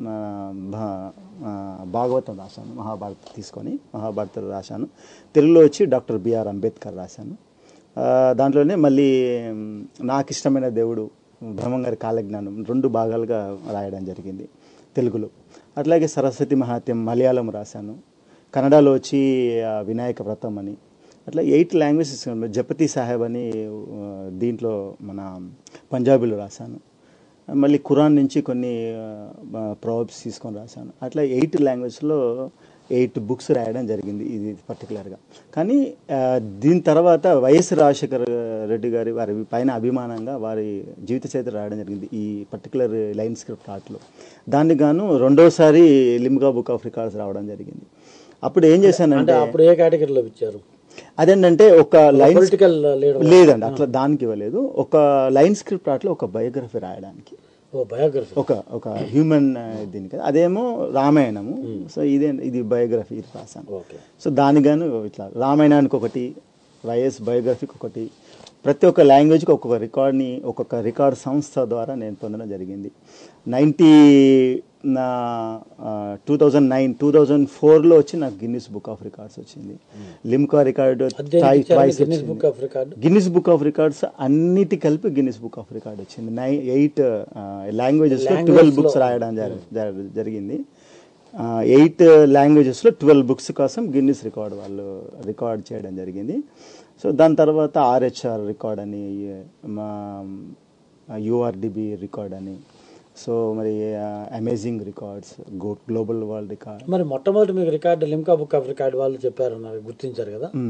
భాగవతం రాశాను, మహాభారతం తీసుకొని మహాభారతం రాశాను. తెలుగులో వచ్చి డాక్టర్ బిఆర్ అంబేద్కర్ రాశాను. దాంట్లోనే మళ్ళీ నాకు ఇష్టమైన దేవుడు బ్రహ్మంగారి కాలజ్ఞానం రెండు భాగాలుగా రాయడం జరిగింది తెలుగులో. అట్లాగే సరస్వతి మహాత్యం మలయాళం రాశాను. కన్నడలో వచ్చి వినాయక వ్రతం అని, అట్లా ఎయిట్ లాంగ్వేజెస్. జపతి సాహెబ్ అని దీంట్లో మన పంజాబీలో రాశాను. మళ్ళీ ఖురాన్ నుంచి కొన్ని ప్రాబ్స్ తీసుకొని రాశాను. అట్లా ఎయిట్ లాంగ్వేజ్లో ఎయిట్ బుక్స్ రాయడం జరిగింది ఇది పర్టికులర్గా. కానీ దీని తర్వాత వైఎస్ రాజశేఖర రెడ్డి గారి వారి పైన అభిమానంగా వారి జీవిత చరిత్ర రాయడం జరిగింది ఈ పర్టికులర్ లైన్ స్క్రిప్ట్ ఆర్ట్లో. దానికి గాను రెండోసారి లిమ్కా బుక్ ఆఫ్ రికార్డ్స్ రావడం జరిగింది. అప్పుడు ఏం చేశానంటే, అప్పుడు ఏ కేటగిరీలో ఇచ్చారు? అదేంటంటే ఒక లైన్ లేదండి, అట్లా దానికి ఇవ్వలేదు. ఒక లైన్ స్క్రిప్ట్ ఆర్ట్లో ఒక బయోగ్రఫీ రాయడానికి, బయోగ్రఫీ ఒక ఒక హ్యూమన్ దీనికి. అదేమో రామాయణము. సో ఇదే ఇది బయోగ్రఫీ ఇది రాశాను. సో దానికి గాను ఇట్లా రామాయణానికి ఒకటి, వైఎస్ బయోగ్రఫీకి ఒకటి, ప్రతి ఒక్క లాంగ్వేజ్కి ఒక్కొక్క రికార్డ్ని ఒక్కొక్క రికార్డ్ సంస్థ ద్వారా నేను పొందడం జరిగింది. నైంటీ నా two thousand nine two thousand ఫోర్లో వచ్చి నాకు గిన్నిస్ బుక్ ఆఫ్ రికార్డ్స్ వచ్చింది. Limca record Guinness book of records అన్నిటి కలిపి గిన్నిస్ బుక్ ఆఫ్ రికార్డ్ వచ్చింది. నైన్ ఎయిట్ లాంగ్వేజెస్లో ట్వెల్వ్ బుక్స్ రాయడం జరిగింది. ఎయిట్ లాంగ్వేజెస్లో ట్వెల్వ్ బుక్స్ కోసం గిన్నిస్ రికార్డ్ వాళ్ళు రికార్డ్ చేయడం జరిగింది. సో దాని తర్వాత ఆర్హెచ్ఆర్ రికార్డ్ అని, మా యూఆర్డిబి రికార్డ్ అని, సో మరి amazing records, global world record. మరి మొట్టమొదటి మీకు record Limca book of record వాళ్ళు చెప్పారు, గుర్తించారు కదా,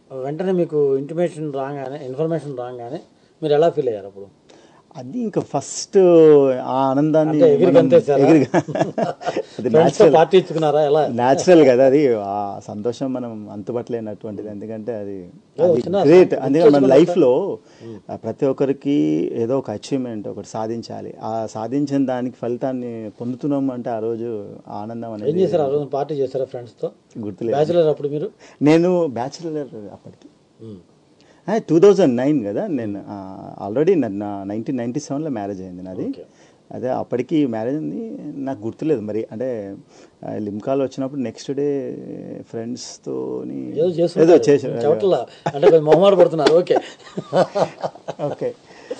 వెంటనే మీకు ఇంటిమేషన్ రాగానే ఇన్ఫర్మేషన్ రాగానే మీరు ఎలా ఫీల్ అయ్యారు అప్పుడు? అది ఇంకా ఫస్ట్ ఆ ఆనందాన్ని అంటే ఎగిరి మనం గంతేశారా? ఎగిరి- అది ఫ్రెండ్స్ తో natural. పార్టీ ఇచ్చుకున్నారా ఎలా? న్యాచురల్ కదా అది. ఆ సంతోషం మనం అంతుపట్టలేనటువంటిది. ఎందుకంటే అది ఓ, చిన్న గ్రేట్. అందుకని మన చేసుకున్నారా? లైఫ్ లో ఆ, ప్రతి ఒక్కరికి ఏదో ఒక అచీవ్మెంట్ ఒకటి సాధించాలి. ఆ సాధించిన దానికి ఫలితాన్ని పొందుతున్నాం అంటే ఆ రోజు ఆ ఆనందం ఏం అనేది చేశారు ఆ రోజు? పార్టీ చేశారా ఫ్రెండ్స్ తో? గుర్తులేదు. బ్యాచులర్ అప్పుడు మీరు? నేను బ్యాచులర్ అప్పటికి టూ థౌజండ్ నైన్ కదా. నేను ఆల్రెడీ నైన్టీన్ నైన్టీ సెవెన్లో మ్యారేజ్ అయింది నాది. Okay. అదే అప్పటికి మ్యారేజ్ ఉంది. నాకు గుర్తులేదు మరి. అంటే ఆ, లిమ్కాలో వచ్చినప్పుడు నెక్స్ట్ డే ఫ్రెండ్స్తో ఏదో ఏదో చేస్తున్నారు చేసాను. చవట్లా అంటే కొంచెం మొహమాట పడుతున్నారు. ఓకే. ఓకే.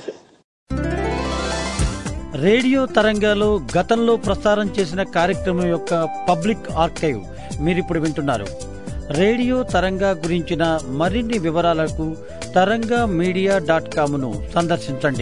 రేడియో తరంగాలో గతంలో ప్రసారం చేసిన కార్యక్రమం యొక్క పబ్లిక్ ఆర్కైవ్ మీరిప్పుడు వింటున్నారు. రేడియో తరంగా గురించిన మరిన్ని వివరాలకు తరంగా మీడియా డాట్ కామ్ను సందర్శించండి.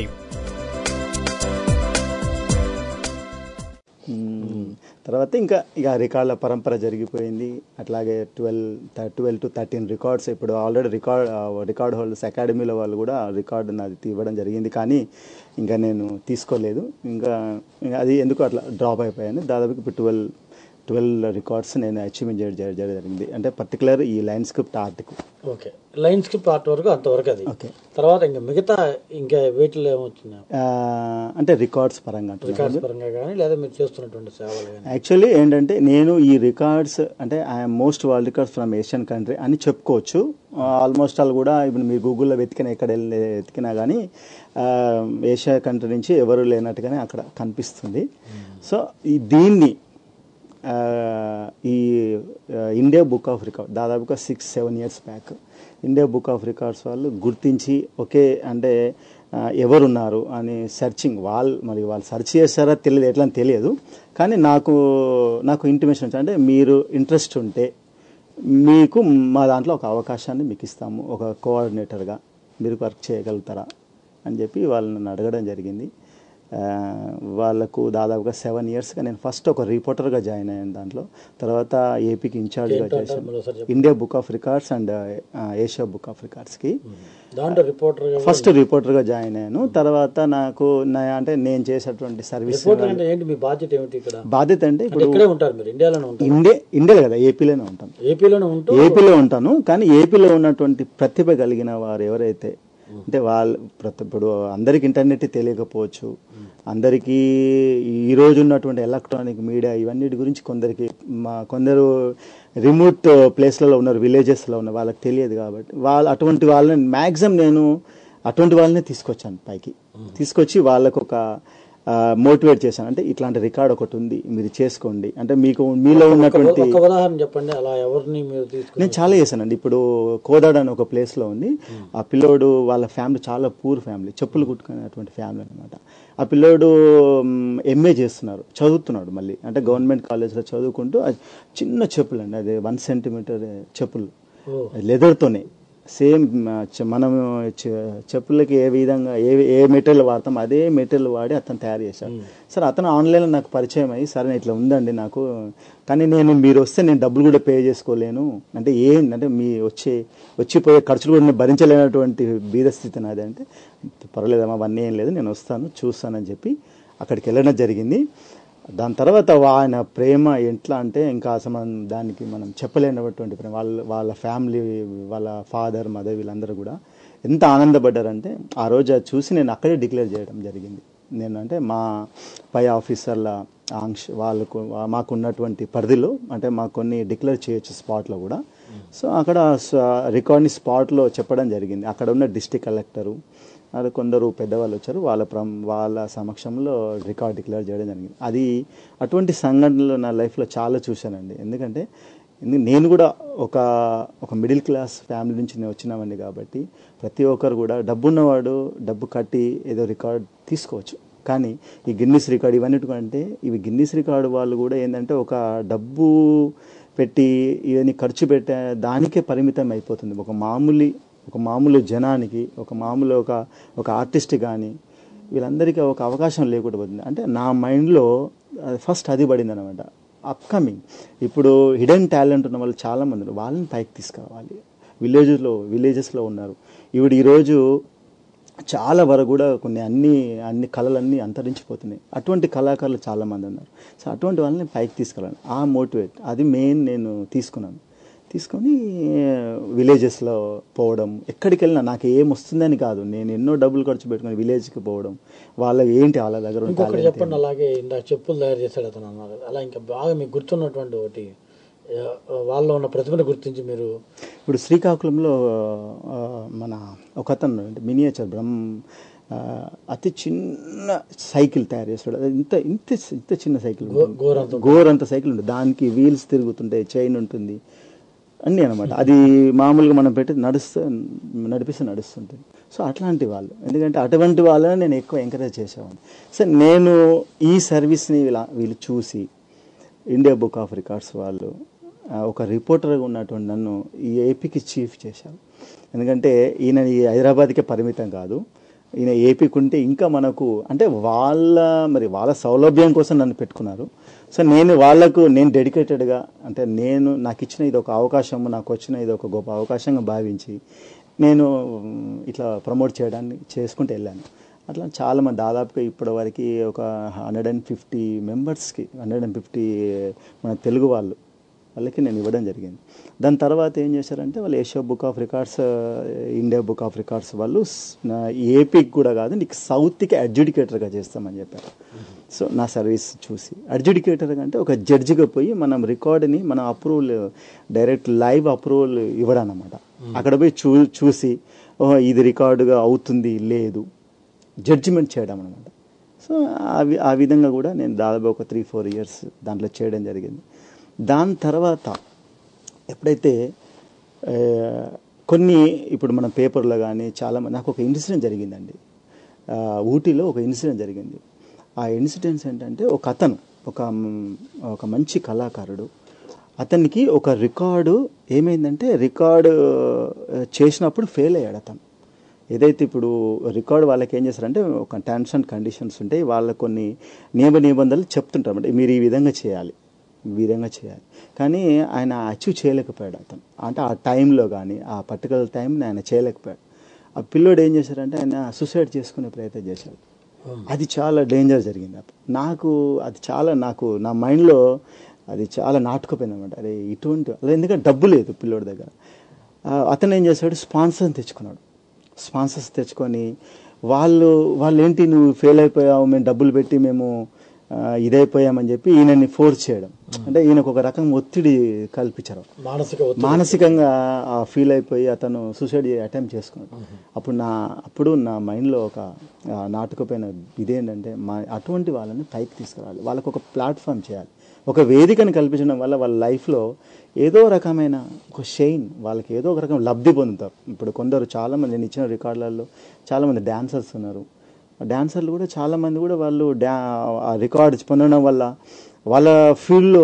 మ్మ్. తర్వాత ఇంకా ఇక రికార్డుల పరంపర జరిగిపోయింది. అట్లాగే twelve twelve to thirteen records ఇప్పుడు ఆల్రెడీ రికార్డ్ రికార్డ్ హోల్డర్స్ అకాడమీలో వాళ్ళు కూడా రికార్డు నాది తీయడం జరిగింది. కానీ ఇంకా నేను తీసుకోలేదు. ఇంకా ఇంకా అది ఎందుకు అట్లా డ్రాప్ అయిపోయాను. దాదాపు ఇప్పుడు ట్వెల్వ్ ట్వెల్వ్ రికార్డ్స్ నేను అచీవ్మెంట్ చేయడం జరి- జరిగింది. అంటే పర్టికులర్ ఈ లైన్ స్క్రిప్ట్ ఆర్ట్కు. ఓకే. లైన్ స్క్రిప్ట్ ఆర్ట్ వరకు అంతవరకు అది. ఓకే. తర్వాత ఇంకా మిగతా ఇంకా వీటిలో ఏమొచ్చింది? ఆ, అంటే రికార్డ్స్ పరంగా అంటున్నాను. రికార్డ్స్ పరంగా కానీ లేదా మీరు చేస్తున్నటువంటి సేవలు కానీ? యాక్చువల్లీ ఏంటంటే నేను ఈ రికార్డ్స్ అంటే I'm most world records from Asian country అని చెప్పుకోవచ్చు. ఆల్మోస్ట్ ఆల్ కూడా ఇప్పుడు మీరు గూగుల్లో వెతికినా ఎక్కడ వెళ్ళి వెతికినా కానీ ఏషియా కంట్రీ నుంచి ఎవరు లేనట్టుగానే అక్కడ కనిపిస్తుంది. సో ఈ దీన్ని ఆ, ఈ ఇండియా బుక్ ఆఫ్ రికార్డ్ దాదాపుగా six seven years back India book of records వాళ్ళు గుర్తించి ఓకే అంటే ఆ, ఎవరున్నారు అని సెర్చింగ్ వాళ్ళు మరి వాళ్ళు సెర్చ్ చేస్తారా తెలియదు, ఎట్లా అని తెలియదు. కానీ నాకు నాకు ఇంటిమేషన్ వచ్చింది. అంటే మీరు ఇంట్రెస్ట్ ఉంటే మీకు మా దాంట్లో ఒక అవకాశాన్ని మీకు ఇస్తాము, ఒక కోఆర్డినేటర్గా మీరు వర్క్ చేయగలుగుతారా అని చెప్పి వాళ్ళు నన్ను అడగడం జరిగింది. ఆ, వాళ్ళకు దాదాపుగా సెవెన్ ఇయర్స్గా నేను ఫస్ట్ ఒక రిపోర్టర్గా జాయిన్ అయ్యాను దాంట్లో. తర్వాత ఏపీకి ఇన్ఛార్జ్గా చేశాను India book of records and Asia book of రికార్డ్స్కి. దాంట్లో రిపోర్టర్ ఫస్ట్ రిపోర్టర్గా జాయిన్ అయ్యాను. తర్వాత నాకు నా అంటే నేను చేసేటువంటి సర్వీస్ రిపోర్టర్ అంటే ఏంటి? మీ బాధ్యత ఏమిటి ఇక్కడ? బాధ్యత అంటే అంటే ఇప్పుడు ఇక్కడే ఉంటారు మీరు? ఇండియాలోనే ఉంటారు? ఇండియా ఇండియాలో కదా, ఏపీలోనే ఉంటాను. ఏపీలోనే ఉంటూ ఏపీలో ఉంటాను. కానీ ఏపీలో ఉన్నటువంటి ప్రతిభ కలిగిన వారు ఎవరైతే అంటే వాళ్ళు ప్రతి ఇప్పుడు అందరికి ఇంటర్నెట్ తెలియకపోవచ్చు, అందరికీ ఈ రోజు ఉన్నటువంటి ఎలక్ట్రానిక్ మీడియా ఇవన్నిటి గురించి కొందరికి మా కొందరు రిమోట్ ప్లేస్లలో ఉన్నారు, విలేజెస్లో ఉన్న వాళ్ళకి తెలియదు. కాబట్టి వాళ్ళు అటువంటి వాళ్ళని మ్యాక్సిమం నేను అటువంటి వాళ్ళనే తీసుకొచ్చాను పైకి. తీసుకొచ్చి వాళ్ళకు ఒక మోటివేట్ చేశాను. అంటే ఇట్లాంటి రికార్డ్ ఒకటి ఉంది, మీరు చేసుకోండి. అంటే మీకు మీలో ఉన్నటువంటి ఒక ఉదాహరణ చెప్పండి. అలా ఎవరిని మీరు తీసుకుని? నేను చాలా చేశానండి. ఇప్పుడు కోదాడ అని ఒక ప్లేస్లో ఉంది. ఆ పిల్లోడు వాళ్ళ ఫ్యామిలీ చాలా పూర్ ఫ్యామిలీ, చెప్పులు కుట్టుకునేటువంటి ఫ్యామిలీ అనమాట. ఆ పిల్లోడు ఎంఏ చేస్తున్నారు, చదువుతున్నాడు మళ్ళీ. అంటే గవర్నమెంట్ కాలేజ్లో చదువుకుంటూ చిన్న చెప్పులు అండి, అది వన్ సెంటీమీటర్ చెప్పులు లెదర్తోనే సేమ్ మనం చెప్పులకి ఏ విధంగా ఏ ఏ మెటీరియల్ వాడతాం అదే మెటీరియల్ వాడి అతను తయారు చేశాడు. సరే అతను ఆన్లైన్లో నాకు పరిచయం అయ్యి సరే ఇట్లా ఉందండి నాకు, కానీ నేను మీరు వస్తే నేను డబ్బులు కూడా పే చేసుకోలేను, అంటే ఏంటంటే మీ వచ్చే వచ్చిపోయే ఖర్చులు కూడా నేను భరించలేనటువంటి బీద స్థితి నాది. అంటే పర్వాలేదమ్మా అవన్నీ ఏం లేదు, నేను వస్తాను చూస్తానని చెప్పి అక్కడికి వెళ్ళడం జరిగింది. దాని తర్వాత ఆయన ప్రేమ ఎట్లా అంటే ఇంకా అసలు మనం దానికి మనం చెప్పలేనటువంటి ప్రేమ. వాళ్ళ వాళ్ళ ఫ్యామిలీ, వాళ్ళ ఫాదర్ మదర్ వీళ్ళందరూ కూడా ఎంత ఆనందపడ్డారంటే ఆ రోజు అది చూసి నేను అక్కడే డిక్లేర్ చేయడం జరిగింది. నేను అంటే మా పై ఆఫీసర్ల ఆంక్ష వాళ్ళకు మాకు ఉన్నటువంటి పరిధిలో అంటే మాకు కొన్ని డిక్లేర్ చేయొచ్చు స్పాట్లో కూడా. సో అక్కడ రికార్డ్ని స్పాట్లో చెప్పడం జరిగింది. అక్కడ ఉన్న డిస్ట్రిక్ట్ కలెక్టరు అది కొందరు పెద్దవాళ్ళు వచ్చారు, వాళ్ళ ప్రం వాళ్ళ సమక్షంలో రికార్డ్ డిక్లేర్ చేయడం జరిగింది. అది అటువంటి సంఘటనలు నా లైఫ్లో చాలా చూశానండి. ఎందుకంటే నేను కూడా ఒక ఒక మిడిల్ క్లాస్ ఫ్యామిలీ నుంచి నేను వచ్చినామండి. కాబట్టి ప్రతి ఒక్కరు కూడా డబ్బున్నవాడు డబ్బు కట్టి ఏదో రికార్డ్ తీసుకోవచ్చు. కానీ ఈ గిన్నిస్ రికార్డ్ ఇవన్నిటికంటే ఇవి గిన్నిస్ రికార్డు వాళ్ళు కూడా ఏంటంటే ఒక డబ్బు పెట్టి ఇవన్నీ ఖర్చు పెట్టే దానికే పరిమితం అయిపోతుంది. ఒక మామూలు ఒక మామూలు జనానికి ఒక మామూలు ఒక ఒక ఆర్టిస్ట్ కానీ వీళ్ళందరికీ ఒక అవకాశం లేకుండా పోతుంది. అంటే నా మైండ్లో ఫస్ట్ అది పడింది అనమాట. అప్కమింగ్ ఇప్పుడు హిడెన్ టాలెంట్ ఉన్న వాళ్ళు చాలామంది వాళ్ళని పైకి తీసుకురావాలి. విలేజ్లో విలేజెస్లో ఉన్నారు. ఈవిడ ఈరోజు చాలా వరకు కూడా కొన్ని అన్ని అన్ని కళలన్నీ అంతరించిపోతున్నాయి. అటువంటి కళాకారులు చాలామంది ఉన్నారు. సో అటువంటి వాళ్ళని పైకి తీసుకెళ్ళాలి, ఆ మోటివేట్ అది మెయిన్ నేను తీసుకున్నాను. తీసుకొని విలేజెస్లో పోవడం, ఎక్కడికి వెళ్ళినా నాకు ఏం వస్తుందని కాదు, నేను ఎన్నో డబ్బులు ఖర్చు పెట్టుకుని విలేజ్కి పోవడం, వాళ్ళకి ఏంటి వాళ్ళ దగ్గర ఇంకొకటి చెప్పండి. అలాగే ఇందా చెప్పులు తయారు చేశాడు అతను అన్నారు, అలా ఇంకా బాగా మీకు గుర్తున్నటువంటి ఒకటి వాళ్ళలో ఉన్న ప్రతిభను గుర్తించి మీరు ఇప్పుడు శ్రీకాకుళంలో మన ఒక అతను మినియేచర్ బ్రహ్మ అతి చిన్న సైకిల్ తయారు చేస్తాడు. ఇంత ఇంత ఇంత చిన్న సైకిల్, గోరంత సైకిల్ ఉంటుంది, దానికి వీల్స్ తిరుగుతుంటాయి, చైన్ ఉంటుంది అన్నీ అనమాట. అది మామూలుగా మనం పెట్టి నడుస్తూ నడిపిస్తూ నడుస్తుంటుంది. సో అట్లాంటి వాళ్ళు, ఎందుకంటే అటువంటి వాళ్ళని నేను ఎక్కువ ఎంకరేజ్ చేసేవాడిని. సో నేను ఈ సర్వీస్ని వీళ్ళ వీళ్ళు చూసి ఇండియా బుక్ ఆఫ్ రికార్డ్స్ వాళ్ళు ఒక రిపోర్టర్గా ఉన్నటువంటి నన్ను ఈ ఏపీకి చీఫ్ చేశారు. ఎందుకంటే ఈయన ఈ హైదరాబాద్కే పరిమితం కాదు, ఈయన ఏపీకి ఉంటే ఇంకా మనకు అంటే వాళ్ళ మరి వాళ్ళ సౌలభ్యం కోసం నన్ను పెట్టుకున్నారు. సో నేను వాళ్ళకు నేను డెడికేటెడ్గా అంటే నేను నాకు ఇచ్చిన ఇది ఒక అవకాశం, నాకు వచ్చిన ఇది ఒక గొప్ప అవకాశంగా భావించి నేను ఇట్లా ప్రమోట్ చేయడానికి చేసుకుంటూ వెళ్ళాను. అట్లా చాలామంది దాదాపుగా ఇప్పటి వరకు ఒక హండ్రెడ్ అండ్ ఫిఫ్టీ మెంబర్స్కి హండ్రెడ్ అండ్ ఫిఫ్టీ మన తెలుగు వాళ్ళు వాళ్ళకి నేను ఇవ్వడం జరిగింది. దాని తర్వాత ఏం చేశారంటే వాళ్ళు Asia book of records, India book of records వాళ్ళు ఏపీకి కూడా కాదు నీకు సౌత్కి అడ్జుడికేటర్గా చేస్తామని చెప్పారు. సో నా సర్వీస్ చూసి అడ్జుడికేటర్ అంటే ఒక జడ్జిగా పోయి మనం రికార్డుని మనం అప్రూవల్ డైరెక్ట్ లైవ్ అప్రూవల్ ఇవ్వడం అన్నమాట. అక్కడ పోయి చూ చూసి ఓహో ఇది రికార్డుగా అవుతుంది లేదు జడ్జిమెంట్ చేయడం అనమాట. సో ఆ విధంగా కూడా నేను దాదాపు ఒక త్రీ ఫోర్ ఇయర్స్ దాంట్లో చేయడం జరిగింది. దాని తర్వాత ఎప్పుడైతే కొన్ని ఇప్పుడు మన పేపర్లో కానీ చాలామంది నాకు ఒక ఇన్సిడెంట్ జరిగిందండి, ఊటీలో ఒక ఇన్సిడెంట్ జరిగింది. ఆ ఇన్సిడెంట్స్ ఏంటంటే ఒక అతను ఒక ఒక మంచి కళాకారుడు, అతనికి ఒక రికార్డు ఏమైందంటే రికార్డు చేసినప్పుడు ఫెయిల్ అయ్యాడు అతను. ఏదైతే ఇప్పుడు రికార్డు వాళ్ళకి ఏం చేస్తారంటే ఒక టర్మ్స్ అండ్ కండిషన్స్ ఉంటాయి, వాళ్ళ కొన్ని నియమ నిబంధనలు చెప్తుంటారు అంటే మీరు ఈ విధంగా చేయాలి ఈ విధంగా చేయాలి కానీ ఆయన అచీవ్ చేయలేకపోయాడు అతను. అంటే ఆ టైంలో కానీ ఆ పర్టికులర్ టైంని ఆయన చేయలేకపోయాడు. ఆ పిల్లోడు ఏం చేశారంటే ఆయన సూసైడ్ చేసుకునే ప్రయత్నం చేశాడు. అది చాలా డేంజర్ జరిగింది. నాకు అది చాలా నాకు నా మైండ్లో అది చాలా నాటుకుపోయింది అనమాట. అరే ఇటువంటి ఎందుకంటే డబ్బు లేదు పిల్లోడి దగ్గర. అతను ఏం చేశాడు, స్పాన్సర్ని తెచ్చుకున్నాడు. స్పాన్సర్స్ తెచ్చుకొని వాళ్ళు వాళ్ళు ఏంటి నువ్వు ఫెయిల్ అయిపోయావు, మేము డబ్బులు పెట్టి మేము ఇదైపోయామని చెప్పి ఈయనని ఫోర్స్ చేయడం, అంటే ఈయనకు ఒక రకం ఒత్తిడి కల్పించారు, మానసిక మానసికంగా ఫీల్ అయిపోయి అతను సూసైడ్ అటెంప్ట్ చేసుకున్నాడు. అప్పుడు నా అప్పుడు నా మైండ్లో ఒక నాటుకుపోయిన ఇదేంటంటే మా అటువంటి వాళ్ళని పైకి తీసుకురావాలి, వాళ్ళకు ఒక ప్లాట్ఫామ్ చేయాలి, ఒక వేదికను కల్పించడం వల్ల వాళ్ళ లైఫ్లో ఏదో రకమైన ఒక షైన్ వాళ్ళకి ఏదో ఒక రకం లబ్ధి పొందుతారు. ఇప్పుడు కొందరు చాలామంది నేను ఇచ్చిన రికార్డులలో చాలామంది డాన్సర్స్ ఉన్నారు. డాన్సర్లు కూడా చాలామంది కూడా వాళ్ళు డా రికార్డ్స్ పొందడం వల్ల వాళ్ళ ఫీల్డ్లో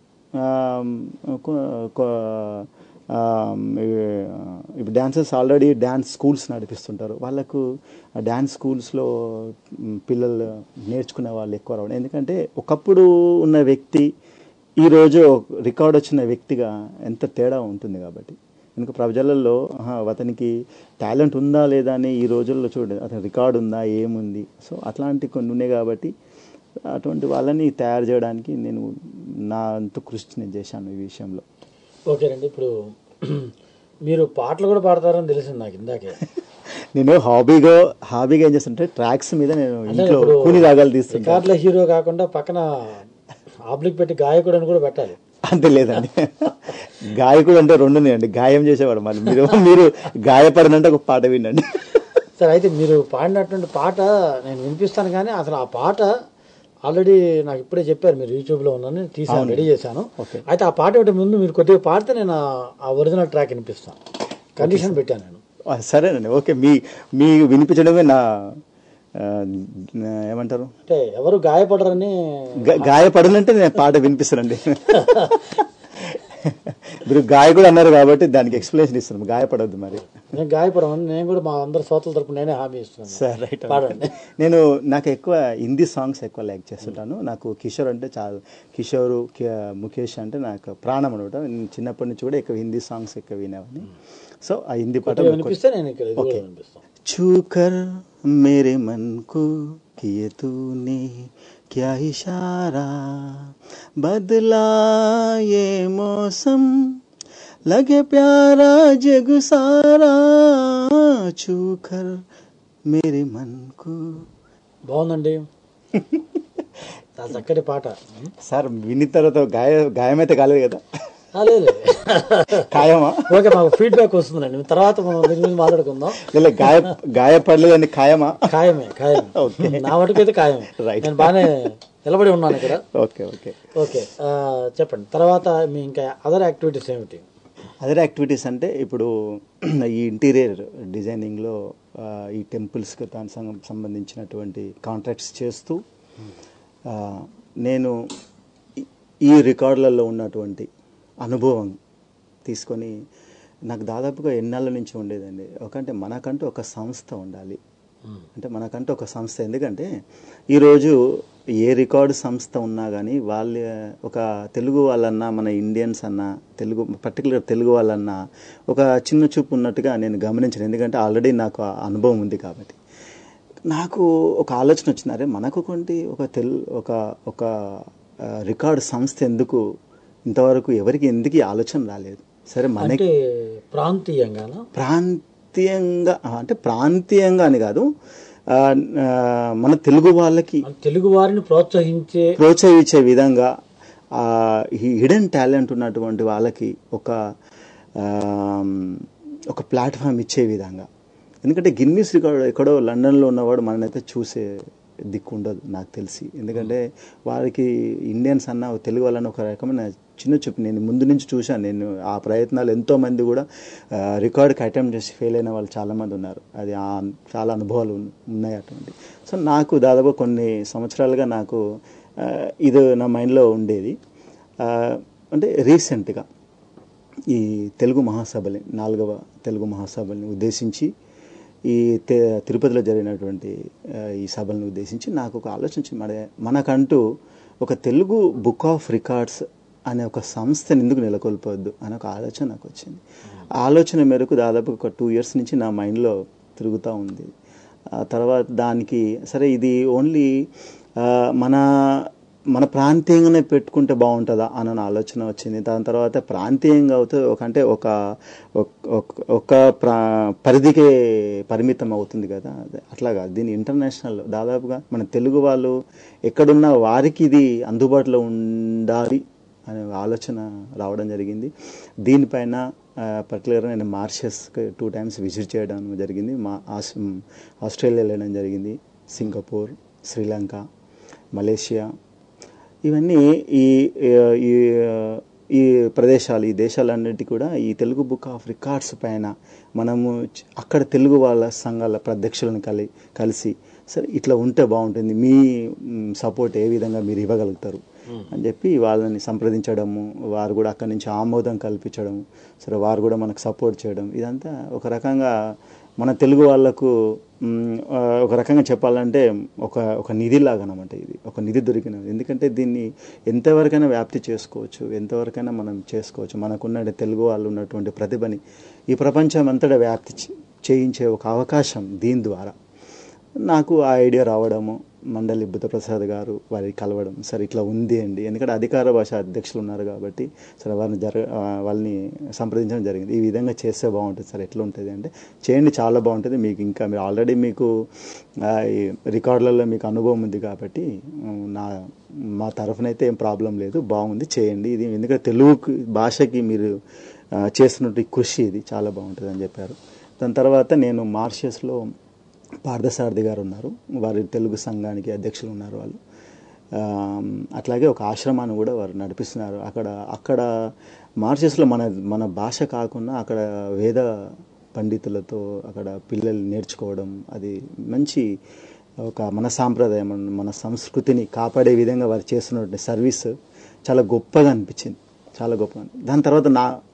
ఇప్పుడు డాన్సర్స్ ఆల్రెడీ డ్యాన్స్ స్కూల్స్ నడిపిస్తుంటారు. వాళ్ళకు డ్యాన్స్ స్కూల్స్లో పిల్లలు నేర్చుకునే వాళ్ళు ఎక్కువ రావడం. ఎందుకంటే ఒకప్పుడు ఉన్న వ్యక్తి ఈరోజు రికార్డ్ వచ్చిన వ్యక్తిగా ఎంత తేడా ఉంటుంది కాబట్టి, ఇంకా ప్రజలలో అతనికి టాలెంట్ ఉందా లేదా అని ఈ రోజుల్లో చూడండి, అతని రికార్డు ఉందా ఏముంది. సో అట్లాంటి కొన్ని ఉన్నాయి కాబట్టి అటువంటి వాళ్ళని తయారు చేయడానికి నేను నా అంత కృషి నేను చేశాను ఈ విషయంలో. ఓకేనండి, ఇప్పుడు మీరు పాటలు కూడా పాడతారని తెలిసింది నాకు ఇందాకే. నేను హాబీగా హాబీగా ఏం చేస్తుంటే ట్రాక్స్ మీద నేను ఇంట్లో కూని రాగాలు తీస్తాను. రికార్డుల హీరో కాకుండా పక్కన ఆబ్లిక్ పెట్టి గాయకుడు అని కూడా పెట్టాలి. అంతే లేదండి, గాయకుడు అంటే రెండునే అండి, గాయం చేసేవాడు. మరి మీరు మీరు గాయపడినంటే ఒక పాట వినండి. సరే, అయితే మీరు పాడినటువంటి పాట నేను వినిపిస్తాను, కానీ అసలు ఆ పాట ఆల్రెడీ నాకు ఇప్పుడే చెప్పారు మీరు యూట్యూబ్లో ఉన్నాను, తీసాను, రెడీ చేశాను. అయితే ఆ పాట ఒకటి ముందు మీరు కొద్దిగా పాడితే నేను ఆ ఒరిజినల్ ట్రాక్ వినిపిస్తాను, కండిషన్ పెట్టాను నేను. సరేనండి, ఓకే. మీ మీ వినిపించడమే నా ఏమంటారు అంటే ఎవరు గాయపడరని. గాయపడనంటే నేను పాట వినిపిస్తానండి. మీరు గాయకుడు అన్నారు కాబట్టి దానికి ఎక్స్ప్లెనేషన్ ఇస్తున్నాం, గాయపడద్దు మరి. నేను గాయపడమని నేను కూడా మా అందరి శ్రోతల తరపున నేనే హామీ ఇస్తున్నాను. Sir right. పాడండి. నేను నాకు ఎక్కువ హిందీ సాంగ్స్ ఎక్కువ లైక్ చేస్తుంటాను. నాకు కిషోర్ అంటే చాలా, కిషోర్ ముఖేష్ అంటే నాకు ప్రాణం అనమాట. నేను చిన్నప్పటి నుంచి కూడా ఎక్కువ హిందీ సాంగ్స్ ఎక్కువ వినేవాడిని. సో ఆ హిందీ పాట వినిపిస్తే నేను ఇక్కడ వినిపిస్తాను. छूकर मेरे मन को किए तूने क्या इशारा, बदला ये मौसम लगे प्यारा जग सारा, छूकर मेरे मन को. బాగుందండి, చాలా చక్కటి పాట. సార్ విని తర్వాత గాయ గాయమైతే కాలేదు కదా? లేదు ఖాయమా? ఓకే, మాకు ఫీడ్బ్యాక్ వస్తుందండి, తర్వాత మనం దీని గురించి మాట్లాడుకుందాం. లేదు గాయ గాయపడలేదండి, ఖాయమా? ఖాయమే ఖాయం, నా మటుకైతే ఖాయం. నేను బాగానే నిలబడి ఉన్నాను ఇక్కడ. ఓకే ఓకే ఓకే చెప్పండి. తర్వాత మీ ఇంకా అదర్ యాక్టివిటీస్ ఏమిటి? అదర్ యాక్టివిటీస్ అంటే ఇప్పుడు ఈ ఇంటీరియర్ డిజైనింగ్లో ఈ టెంపుల్స్కి దానికి సంబంధించినటువంటి కాంట్రాక్ట్స్ చేస్తూ నేను ఈ రికార్డులలో ఉన్నటువంటి అనుభవం తీసుకొని, నాకు దాదాపుగా ఎన్నాళ్ళ నుంచి ఉండేదండి, ఒకంటే మనకంటూ ఒక సంస్థ ఉండాలి, అంటే మనకంటూ ఒక సంస్థ. ఎందుకంటే ఈరోజు ఏ రికార్డు సంస్థ ఉన్నా కానీ వాళ్ళ ఒక తెలుగు వాళ్ళన్నా, మన ఇండియన్స్ అన్నా, తెలుగు పర్టికులర్ తెలుగు వాళ్ళన్నా ఒక చిన్న చూపు ఉన్నట్టుగా నేను గమనించాను. ఎందుకంటే ఆల్రెడీ నాకు అనుభవం ఉంది కాబట్టి నాకు ఒక ఆలోచన వచ్చింది, అరే మనకు కొంటి ఒక తెలు ఒక ఒక రికార్డు సంస్థ ఎందుకు ఇంతవరకు ఎవరికి ఎందుకు ఈ ఆలోచన రాలేదు? సరే మనకి ప్రాంతీయంగా ప్రాంతీయంగా అంటే ప్రాంతీయంగా అని కాదు, మన తెలుగు వాళ్ళకి తెలుగు వారిని ప్రోత్సహించే ప్రోత్సహించే విధంగా హిడెన్ టాలెంట్ ఉన్నటువంటి వాళ్ళకి ఒక ఒక ప్లాట్ఫామ్ ఇచ్చే విధంగా. ఎందుకంటే గిన్నీస్ రికార్డు ఎక్కడో లండన్లో ఉన్నవాడు మననైతే చూసే దిక్కు ఉండదు నాకు తెలిసి. ఎందుకంటే వారికి ఇండియన్స్ అన్న తెలుగు వాళ్ళని ఒక రకమైన చిన్న చూపు నేను ముందు నుంచి చూశాను. నేను ఆ ప్రయత్నాలు ఎంతోమంది కూడా రికార్డుకి అటెంప్ట్ చేసి ఫెయిల్ అయిన వాళ్ళు చాలామంది ఉన్నారు. అది చాలా అనుభవాలు ఉన్నాయి అటువంటి. సో నాకు దాదాపు కొన్ని సంవత్సరాలుగా నాకు ఇది నా మైండ్లో ఉండేది. అంటే రీసెంట్గా ఈ తెలుగు మహాసభని, నాలుగవ తెలుగు మహాసభల్ని ఉద్దేశించి ఈ తిరుపతిలో జరిగినటువంటి ఈ సభలను ఉద్దేశించి నాకు ఒక ఆలోచన, మన మనకంటూ ఒక తెలుగు బుక్ ఆఫ్ రికార్డ్స్ అనే ఒక సంస్థను ఎందుకు నెలకొల్పవద్దు అనే ఒక ఆలోచన నాకు వచ్చింది. ఆ ఆలోచన మేరకు దాదాపు ఒక టూ ఇయర్స్ నుంచి నా మైండ్లో తిరుగుతూ ఉంది. ఆ తర్వాత దానికి సరే ఇది ఓన్లీ మన మన ప్రాంతీయంగానే పెట్టుకుంటే బాగుంటుందా అన్న ఆలోచన వచ్చింది. దాని తర్వాత ప్రాంతీయంగా అవుతుంది ఒక అంటే ఒక ఒక ప్రా పరిధికే పరిమితం అవుతుంది కదా, అట్లా కాదు. దీన్ని ఇంటర్నేషనల్ దాదాపుగా మన తెలుగు వాళ్ళు ఎక్కడున్నా వారికి ఇది అందుబాటులో ఉండాలి అనే ఆలోచన రావడం జరిగింది. దీనిపైన పర్టికులర్గా నేను మారిషస్కి టూ టైమ్స్ విజిట్ చేయడం జరిగింది. మా ఆస్ట్రేలియా వెళ్ళడం జరిగింది, సింగపూర్, శ్రీలంక, మలేషియా. ఇవన్నీ ఈ ఈ ప్రదేశాలు ఈ దేశాలన్నిటి కూడా ఈ తెలుగు బుక్ ఆఫ్ రికార్డ్స్ పైన మనము అక్కడ తెలుగు వాళ్ళ సంఘాల అధ్యక్షులను కలి కలిసి సరే ఇట్లా ఉంటే బాగుంటుంది, మీ సపోర్ట్ ఏ విధంగా మీరు ఇవ్వగలుగుతారు అని చెప్పి వాళ్ళని సంప్రదించడము, వారు కూడా అక్కడి నుంచి ఆమోదం కల్పించడము, సరే వారు కూడా మనకు సపోర్ట్ చేయడం, ఇదంతా ఒక రకంగా మన తెలుగు వాళ్లకు ఒక రకంగా చెప్పాలంటే ఒక ఒక నిధిలాగా అనమాట. ఇది ఒక నిధి దొరికినది. ఎందుకంటే దీన్ని ఎంతవరకైనా వ్యాప్తి చేసుకోవచ్చు, ఎంతవరకైనా మనం చేసుకోవచ్చు. మనకున్న తెలుగు వాళ్ళు ఉన్నటువంటి ప్రతిభని ఈ ప్రపంచం అంతటా వ్యాప్తి చేయించే ఒక అవకాశం దీని ద్వారా. నాకు ఆ ఐడియా రావడము, మండలి బుద్ధప్రసాద్ గారు వారికి కలవడం, సరే ఇట్లా ఉంది అండి, ఎందుకంటే అధికార భాష అధ్యక్షులు ఉన్నారు కాబట్టి సరే వారిని జర వాళ్ళని సంప్రదించడం జరిగింది. ఈ విధంగా చేస్తే బాగుంటుంది సార్, ఎట్లా ఉంటుంది అంటే చేయండి, చాలా బాగుంటుంది. మీకు ఇంకా మీరు ఆల్రెడీ మీకు ఈ రికార్డులలో మీకు అనుభవం ఉంది కాబట్టి నా మా తరఫునైతే ఏం ప్రాబ్లం లేదు, బాగుంది, చేయండి ఇది, ఎందుకంటే తెలుగు భాషకి మీరు చేస్తున్నట్టు కృషి ఇది చాలా బాగుంటుంది అని చెప్పారు. దాని తర్వాత నేను మారిషస్లో పార్థసారథి గారు ఉన్నారు, వారి తెలుగు సంఘానికి అధ్యక్షులు ఉన్నారు వాళ్ళు. అట్లాగే ఒక ఆశ్రమాన్ని కూడా వారు నడిపిస్తున్నారు. అక్కడ అక్కడ మారిషస్లో మన మన భాష కాకుండా అక్కడ వేద పండితులతో అక్కడ పిల్లలు నేర్చుకోవడం, అది మంచి ఒక మన సాంప్రదాయం మన సంస్కృతిని కాపాడే విధంగా వారు చేస్తున్నటువంటి సర్వీస్ చాలా గొప్పగా అనిపించింది, చాలా గొప్పగా. దాని తర్వాత నా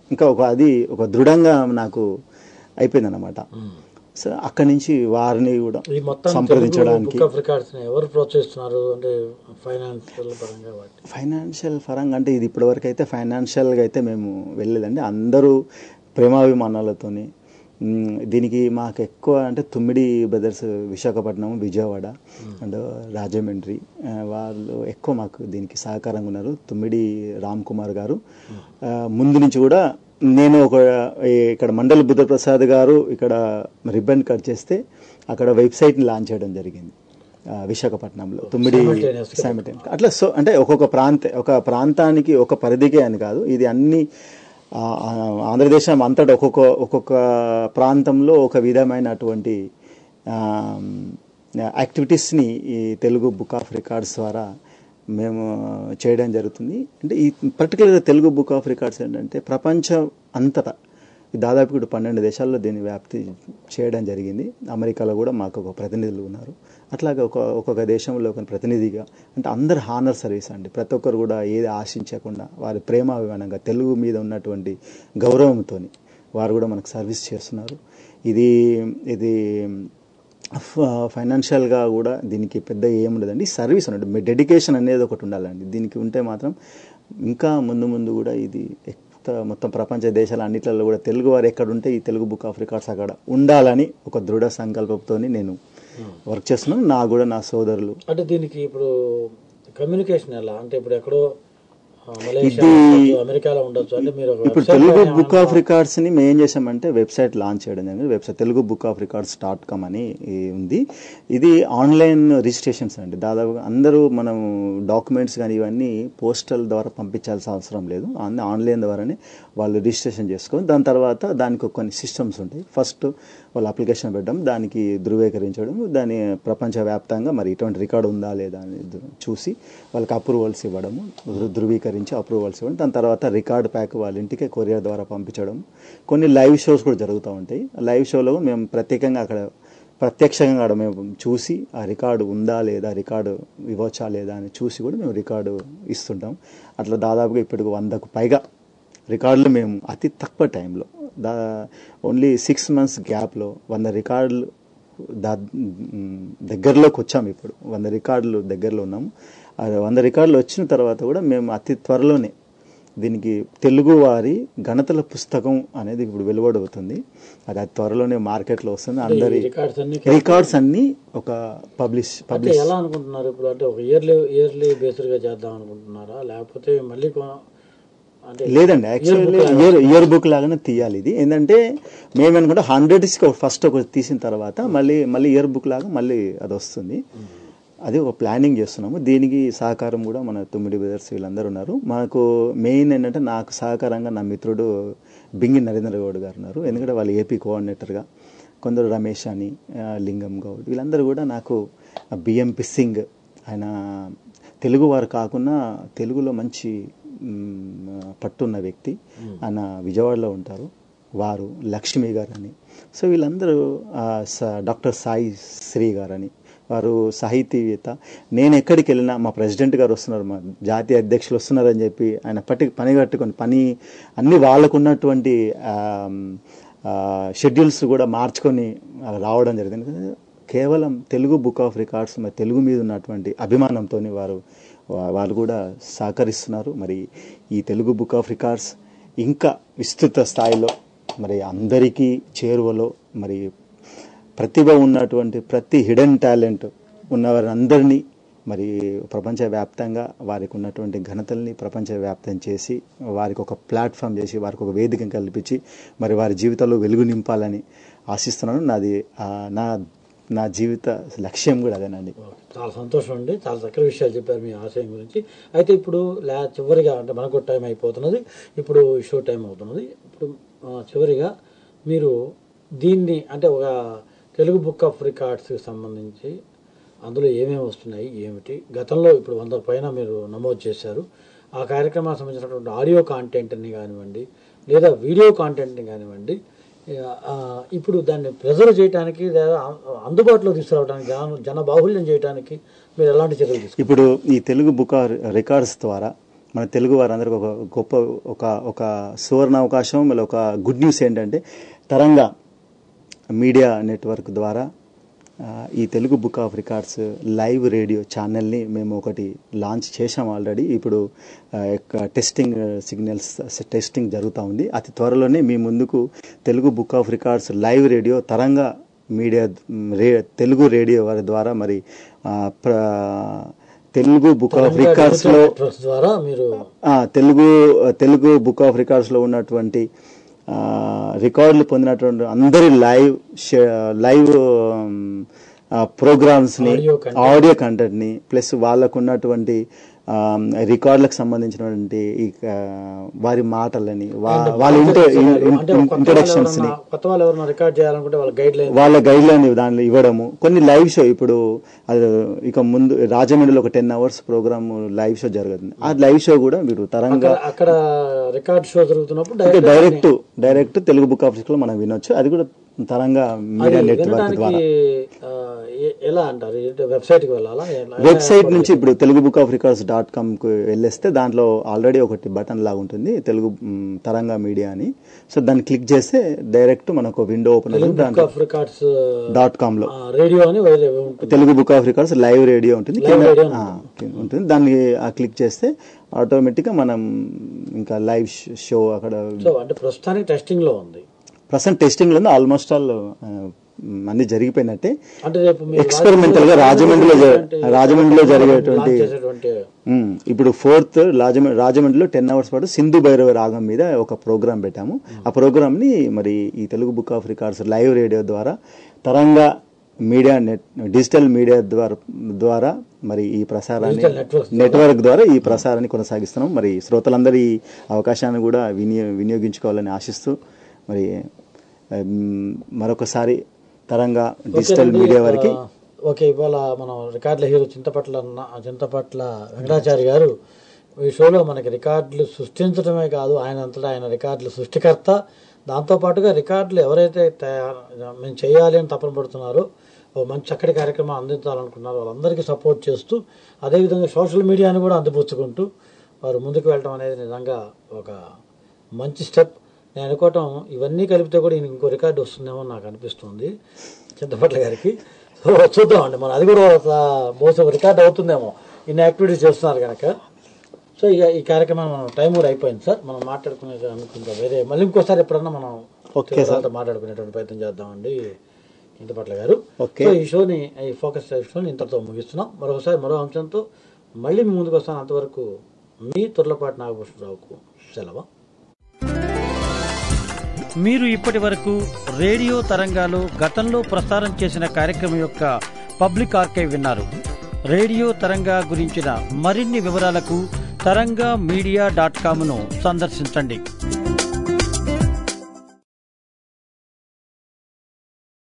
ఇంకా ఒక అది ఒక దృఢంగా నాకు అయిపోయింది అనమాట. సో అక్కడి నుంచి వారిని కూడా సంప్రదించడానికి ఎవరు ప్రోత్సహిస్తున్నారు అంటే ఫైనాన్షియల్ పరంగా ఫైనాన్షియల్ పరంగా అంటే ఇది ఇప్పటివరకు అయితే ఫైనాన్షియల్గా అయితే మేము వెళ్ళలేదండి. అందరూ ప్రేమాభిమానాలతోని దీనికి మాకు ఎక్కువ అంటే తుమ్మిడి బ్రదర్స్ విశాఖపట్నం, విజయవాడ అండ్ రాజమండ్రి వాళ్ళు ఎక్కువ మాకు దీనికి సహకారంగా ఉన్నారు. తుమ్మిడి రామ్ కుమార్ గారు ముందు నుంచి కూడా నేను ఒక ఇక్కడ మండల బుద్ధప్రసాద్ గారు ఇక్కడ రిబ్బన్ కట్ చేస్తే అక్కడ వెబ్సైట్ని లాంచ్ చేయడం జరిగింది విశాఖపట్నంలో తుమ్మిడి సైమల్టేనియస్. అట్లా సో అంటే ఒక్కొక్క ప్రాంత ఒక ప్రాంతానికి ఒక పరిధికే అని కాదు, ఇది అన్ని ఆంధ్రదేశం అంతటా ఒక్కొక్క ఒక్కొక్క ప్రాంతంలో ఒక విధమైనటువంటి యాక్టివిటీస్ని ఈ తెలుగు బుక్ ఆఫ్ రికార్డ్స్ ద్వారా మేము చేయడం జరుగుతుంది. అంటే ఈ పర్టికులర్గా తెలుగు బుక్ ఆఫ్ రికార్డ్స్ ఏంటంటే ప్రపంచం అంతటా దాదాపు ఇప్పుడు పన్నెండు దేశాల్లో దీన్ని వ్యాప్తి చేయడం జరిగింది. అమెరికాలో కూడా మాకు ఒక ప్రతినిధులు ఉన్నారు. అట్లాగే ఒక ఒక్కొక్క దేశంలో ఒక ప్రతినిధిగా అంటే అందరు హానర్ సర్వీస్ అండి. ప్రతి ఒక్కరు కూడా ఏది ఆశించకుండా వారి ప్రేమాభిమానంగా తెలుగు మీద ఉన్నటువంటి గౌరవంతో వారు కూడా మనకు సర్వీస్ చేస్తున్నారు. ఇది ఇది ఫైనాన్షియల్గా కూడా దీనికి పెద్ద ఏముండదండి, సర్వీస్ ఉన్నట్టు మీ డెడికేషన్ అనేది ఒకటి ఉండాలండి. దీనికి ఉంటే మాత్రం ఇంకా ముందు ముందు కూడా ఇది మొత్తం ప్రపంచ దేశాల అన్నిట్లలో కూడా తెలుగు వారు ఎక్కడ ఉంటే ఈ తెలుగు బుక్ ఆఫ్ రికార్డ్స్ అక్కడ ఉండాలని ఒక దృఢ సంకల్పంతో నేను వర్క్ చేస్తున్నాను. నా కూడా నా సోదరులు అంటే దీనికి ఇప్పుడు కమ్యూనికేషన్ ఎలా అంటే ఇప్పుడు ఎక్కడో అమెరికాలో ఉండొచ్చు అంటే మీరు ఇప్పుడు తెలుగు బుక్ ఆఫ్ రికార్డ్స్ ని మేము ఏం చేసామంటే వెబ్సైట్ లాంచ్ చేయడం జరిగింది. Website Telugu book of records dot com అని ఉంది. ఇది ఆన్లైన్ రిజిస్ట్రేషన్స్ అండి. దాదాపుగా అందరూ మనం డాక్యుమెంట్స్ కానీ ఇవన్నీ పోస్టల్ ద్వారా పంపించాల్సిన అవసరం లేదు. అన్ని ఆన్లైన్ ద్వారానే వాళ్ళు రిజిస్ట్రేషన్ చేసుకొని దాని తర్వాత దానికి కొన్ని సిస్టమ్స్ ఉంటాయి. ఫస్ట్ వాళ్ళు అప్లికేషన్ పెట్టడం, దానికి ధృవీకరించడం, దాని ప్రపంచవ్యాప్తంగా మరి ఇటువంటి రికార్డు ఉందా లేదా అని చూసి వాళ్ళకి అప్రూవల్స్ ఇవ్వడము, ధృవీకరించి అప్రూవల్స్ ఇవ్వడం, దాని తర్వాత రికార్డ్ ప్యాక్ వాళ్ళ ఇంటికే కొరియర్ ద్వారా పంపించడం. కొన్ని లైవ్ షోస్ కూడా జరుగుతూ ఉంటాయి. లైవ్ షోలో మేము ప్రత్యేకంగా అక్కడ ప్రత్యక్షంగా కూడా మేము చూసి ఆ రికార్డు ఉందా లేదా, రికార్డు ఇవ్వచ్చా లేదా అని చూసి కూడా మేము రికార్డు ఇస్తుంటాం. అట్లా దాదాపుగా ఇప్పటికి వందకు పైగా రికార్డులు మేము అతి తక్కువ టైంలో దా ఓన్లీ సిక్స్ మంత్స్ గ్యాప్లో వంద రికార్డులు దా దగ్గరలోకి వచ్చాము. ఇప్పుడు వంద రికార్డులు దగ్గరలో ఉన్నాము. వంద రికార్డులు వచ్చిన తర్వాత కూడా మేము అతి త్వరలోనే దీనికి తెలుగు వారి గణతల పుస్తకం అనేది ఇప్పుడు వెలువడవుతుంది. అది అతి త్వరలోనే మార్కెట్లో వస్తుంది. అందరి రికార్డ్స్ అన్ని ఒక పబ్లిష్ పబ్లిష్ ఎలా అనుకుంటున్నారు ఇప్పుడు అంటే ఒక ఇయర్లీ ఇయర్లీ బేస్డ్గా చేద్దాం అనుకుంటున్నారా లేకపోతే మళ్ళీ లేదండి, యాక్చువల్లీ ఇయర్ ఇయర్ బుక్ లాగానే తీయాలి. ఇది ఏంటంటే మేమనుకుంటే హండ్రెడ్స్కి ఫస్ట్ ఒకటి తీసిన తర్వాత మళ్ళీ మళ్ళీ ఇయర్ బుక్ లాగా మళ్ళీ అది వస్తుంది. అది ఒక ప్లానింగ్ చేస్తున్నాము. దీనికి సహకారం కూడా మన తుమ్మిడి బ్రదర్స్ వీళ్ళందరూ ఉన్నారు. మనకు మెయిన్ ఏంటంటే నాకు సహకారంగా నా మిత్రుడు బింగి నరేంద్ర గౌడ్ గారు ఉన్నారు. ఎందుకంటే వాళ్ళు ఏపీ కోఆర్డినేటర్గా, కొందరు రమేష్ అని, లింగం గౌడ్ వీళ్ళందరూ కూడా నాకు, బిఎంపి సింగ్ ఆయన తెలుగు వారు కాకుండా తెలుగులో మంచి పట్టున్న వ్యక్తి, ఆయన విజయవాడలో ఉంటారు. వారు లక్ష్మి గారు అని, సో వీళ్ళందరూ డాక్టర్ సాయి శ్రీ గారని వారు సాహితీవేత్త. నేను ఎక్కడికి వెళ్ళినా మా ప్రెసిడెంట్ గారు వస్తున్నారు, మా జాతీయ అధ్యక్షులు వస్తున్నారని చెప్పి ఆయన పట్టి పని కట్టుకొని పని అన్ని వాళ్ళకున్నటువంటి షెడ్యూల్స్ కూడా మార్చుకొని రావడం జరిగింది. కేవలం తెలుగు బుక్ ఆఫ్ రికార్డ్స్ మరి తెలుగు మీద ఉన్నటువంటి అభిమానంతో వారు వాళ్ళు కూడా సహకరిస్తున్నారు. మరి ఈ తెలుగు బుక్ ఆఫ్ రికార్డ్స్ ఇంకా విస్తృత స్థాయిలో మరి అందరికీ చేరువలో మరి ప్రతిభ ఉన్నటువంటి ప్రతి హిడెన్ టాలెంట్ ఉన్నవారిని అందరినీ మరి ప్రపంచవ్యాప్తంగా వారికి ఉన్నటువంటి ఘనతల్ని ప్రపంచవ్యాప్తం చేసి వారికి ఒక ప్లాట్ఫామ్ చేసి వారికి ఒక వేదిక కల్పించి మరి వారి జీవితాల్లో వెలుగు నింపాలని ఆశిస్తున్నాను. నాది నా నా జీవిత లక్ష్యం కూడా అదేనండి. చాలా సంతోషం అండి, చాలా చక్కటి విషయాలు చెప్పారు మీ ఆశయం గురించి. అయితే ఇప్పుడు లా చివరిగా అంటే మనకు టైం అయిపోతున్నది, ఇప్పుడు షో టైం అవుతున్నది. ఇప్పుడు చివరిగా మీరు దీన్ని అంటే ఒక తెలుగు బుక్ ఆఫ్ రికార్డ్స్కి సంబంధించి అందులో ఏమేమి వస్తున్నాయి ఏమిటి, గతంలో ఇప్పుడు వంద పైన మీరు నమోదు చేశారు, ఆ కార్యక్రమానికి సంబంధించినటువంటి ఆడియో కాంటెంట్ని కానివ్వండి లేదా వీడియో కాంటెంట్ని కానివ్వండి, ఇప్పుడు దాన్ని ప్రిజర్వ్ చేయడానికి లేదా అందుబాటులో తీసుకురావడానికి జన జన బాహుల్యం చేయడానికి మీరు ఎలాంటి చర్యలు తీసుకుంటారు? ఇప్పుడు ఈ తెలుగు బుక్ రికార్డ్స్ ద్వారా మన తెలుగు వారందరికీ ఒక గొప్ప ఒక ఒక సువర్ణ అవకాశం, మళ్ళీ ఒక గుడ్ న్యూస్ ఏంటంటే తరంగా మీడియా నెట్వర్క్ ద్వారా ఈ Telugu book of records live radio ఛానల్ని మేము ఒకటి లాంచ్ చేశాం ఆల్రెడీ. ఇప్పుడు టెస్టింగ్ సిగ్నల్స్ టెస్టింగ్ జరుగుతూ ఉంది. అతి త్వరలోనే మీ ముందుకు Telugu book of records live radio Taranga media రే తెలుగు రేడియో వారి ద్వారా మరి తెలుగు బుక్ ఆఫ్ రికార్డ్స్ లో ద్వారా మీరు Telugu Telugu book of records లో ఉన్నటువంటి రికార్డులు పొందినటువంటి అందరి లైవ్ లైవ్ ప్రోగ్రామ్స్ ని, ఆడియో కంటెంట్ ని, ప్లస్ వాళ్ళకు ఉన్నటువంటి రికార్డులకు సంబంధించినటువంటి ఈ వారి మాటలని, వాళ్ళ ఇంట్రడక్షన్స్ ని, వాళ్ళ గైడ్ లైన్ దానిలో ఇవ్వడము, కొన్ని లైవ్ షో. ఇప్పుడు ఇక ముందు రాజమండ్రిలో ఒక ten hours programme live show జరుగుతుంది. ఆ లైవ్ షో కూడా మీరు తరంగా అక్కడ రికార్డ్ షో జరుగుతున్నప్పుడు direct direct Telugu book of లో మనం వినొచ్చు. అది కూడా తరంగా మీడియా నెట్వర్క్ ద్వారా. ఎలా అంటారు, వెబ్సైట్ కి వెళ్ళాలా? వెబ్సైట్ నుంచి ఇప్పుడు Telugu book of records dot com కు వెళ్ళేస్తే దాంట్లో ఆల్రెడీ ఒకటి బటన్ లాగా ఉంటుంది, తెలుగు తరంగా మీడియా అని. సో దాన్ని క్లిక్ చేస్తే డైరెక్ట్ మనకు విండో ఓపెన్ డాట్ కామ్ లో రేడియో అని Telugu book of records live radio ఉంటుంది ఉంటుంది. దాన్ని క్లిక్ చేస్తే ఆటోమేటిక్ గా మనం ఇంకా లైవ్ షో అక్కడ. అంటే ప్రస్తుతానికి టెస్టింగ్ లో ఉంది. ప్రజెంట్ టెస్టింగ్ లో ఆల్మోస్ట్ ఆల్ అన్ని జరిగిపోయినట్టే. ఎక్స్పెరిమెంటల్ గా రాజమండ్రిలో రాజమండ్రిలో జరిగేటువంటి ఇప్పుడు ఫోర్త్ రాజమండ్రి రాజమండ్రిలో టెన్ అవర్స్ పాటు సింధు భైరవ రాగం మీద ఒక ప్రోగ్రామ్ పెట్టాము. ఆ ప్రోగ్రామ్ ని మరి ఈ Telugu book of records live radio ద్వారా Taranga media net digital media ద్వారా ద్వారా మరి ఈ ప్రసారాన్ని నెట్వర్క్ ద్వారా ఈ ప్రసారాన్ని కొనసాగిస్తున్నాం. మరి శ్రోతలందరూ ఈ అవకాశాన్ని కూడా వినియో వినియోగించుకోవాలని ఆశిస్తూ మరి మరొకసారి తరంగా డిజిటల్ మీడియా వారికి ఓకే. ఇవాళ మనం రికార్డుల హీరో చింతపట్ల చింతపట్ల వెంకటాచారి గారు ఈ షోలో మనకి రికార్డులు సృష్టించడమే కాదు, ఆయన అంతటా ఆయన రికార్డుల సృష్టికర్త. దాంతోపాటుగా రికార్డులు ఎవరైతే మేము చేయాలి అని తపన పడుతున్నారో, ఓ మంచి చక్కటి కార్యక్రమం అందించాలనుకున్నారో వాళ్ళందరికీ సపోర్ట్ చేస్తూ, అదేవిధంగా సోషల్ మీడియాని కూడా అందిపుచ్చుకుంటూ వారు ముందుకు వెళ్ళడం అనేది నిజంగా ఒక మంచి స్టెప్. నేను అనుకోవటం ఇవన్నీ కలిపితే కూడా ఈయన ఇంకో రికార్డు వస్తుందేమో నాకు అనిపిస్తుంది చింతపట్ల గారికి. సో చూద్దామండి, మనం అది కూడా బహుశా రికార్డ్ అవుతుందేమో ఇన్ని యాక్టివిటీస్ చేస్తున్నారు కనుక. సో ఇక ఈ కార్యక్రమం మనం టైం కూడా అయిపోయింది సార్. మనం మాట్లాడుకునే అనుకుంటాం వేరే మళ్ళీ ఇంకోసారి ఎప్పుడన్నా మనం మాట్లాడుకునేటువంటి ప్రయత్నం చేద్దామండి చింతపట్ల గారు. సో ఈ షోని ఈ ఫోకస్ షోని ఇంతతో ముగిస్తున్నాం. మరొకసారి మరో అంశంతో మళ్ళీ మీ ముందుకు వస్తాను. అంతవరకు మీ తుర్లపాటి నాగభూషణరావుకు సెలవు. మీరు ఇప్పటి వరకు రేడియో తరంగాలో గతంలో ప్రసారం చేసిన కార్యక్రమం యొక్క పబ్లిక్ ఆర్కైవ్ విన్నారు. రేడియో తరంగా గురించిన మరిన్ని వివరాలకు తరంగా మీడియా డాట్ కామ్ ను సందర్శించండి.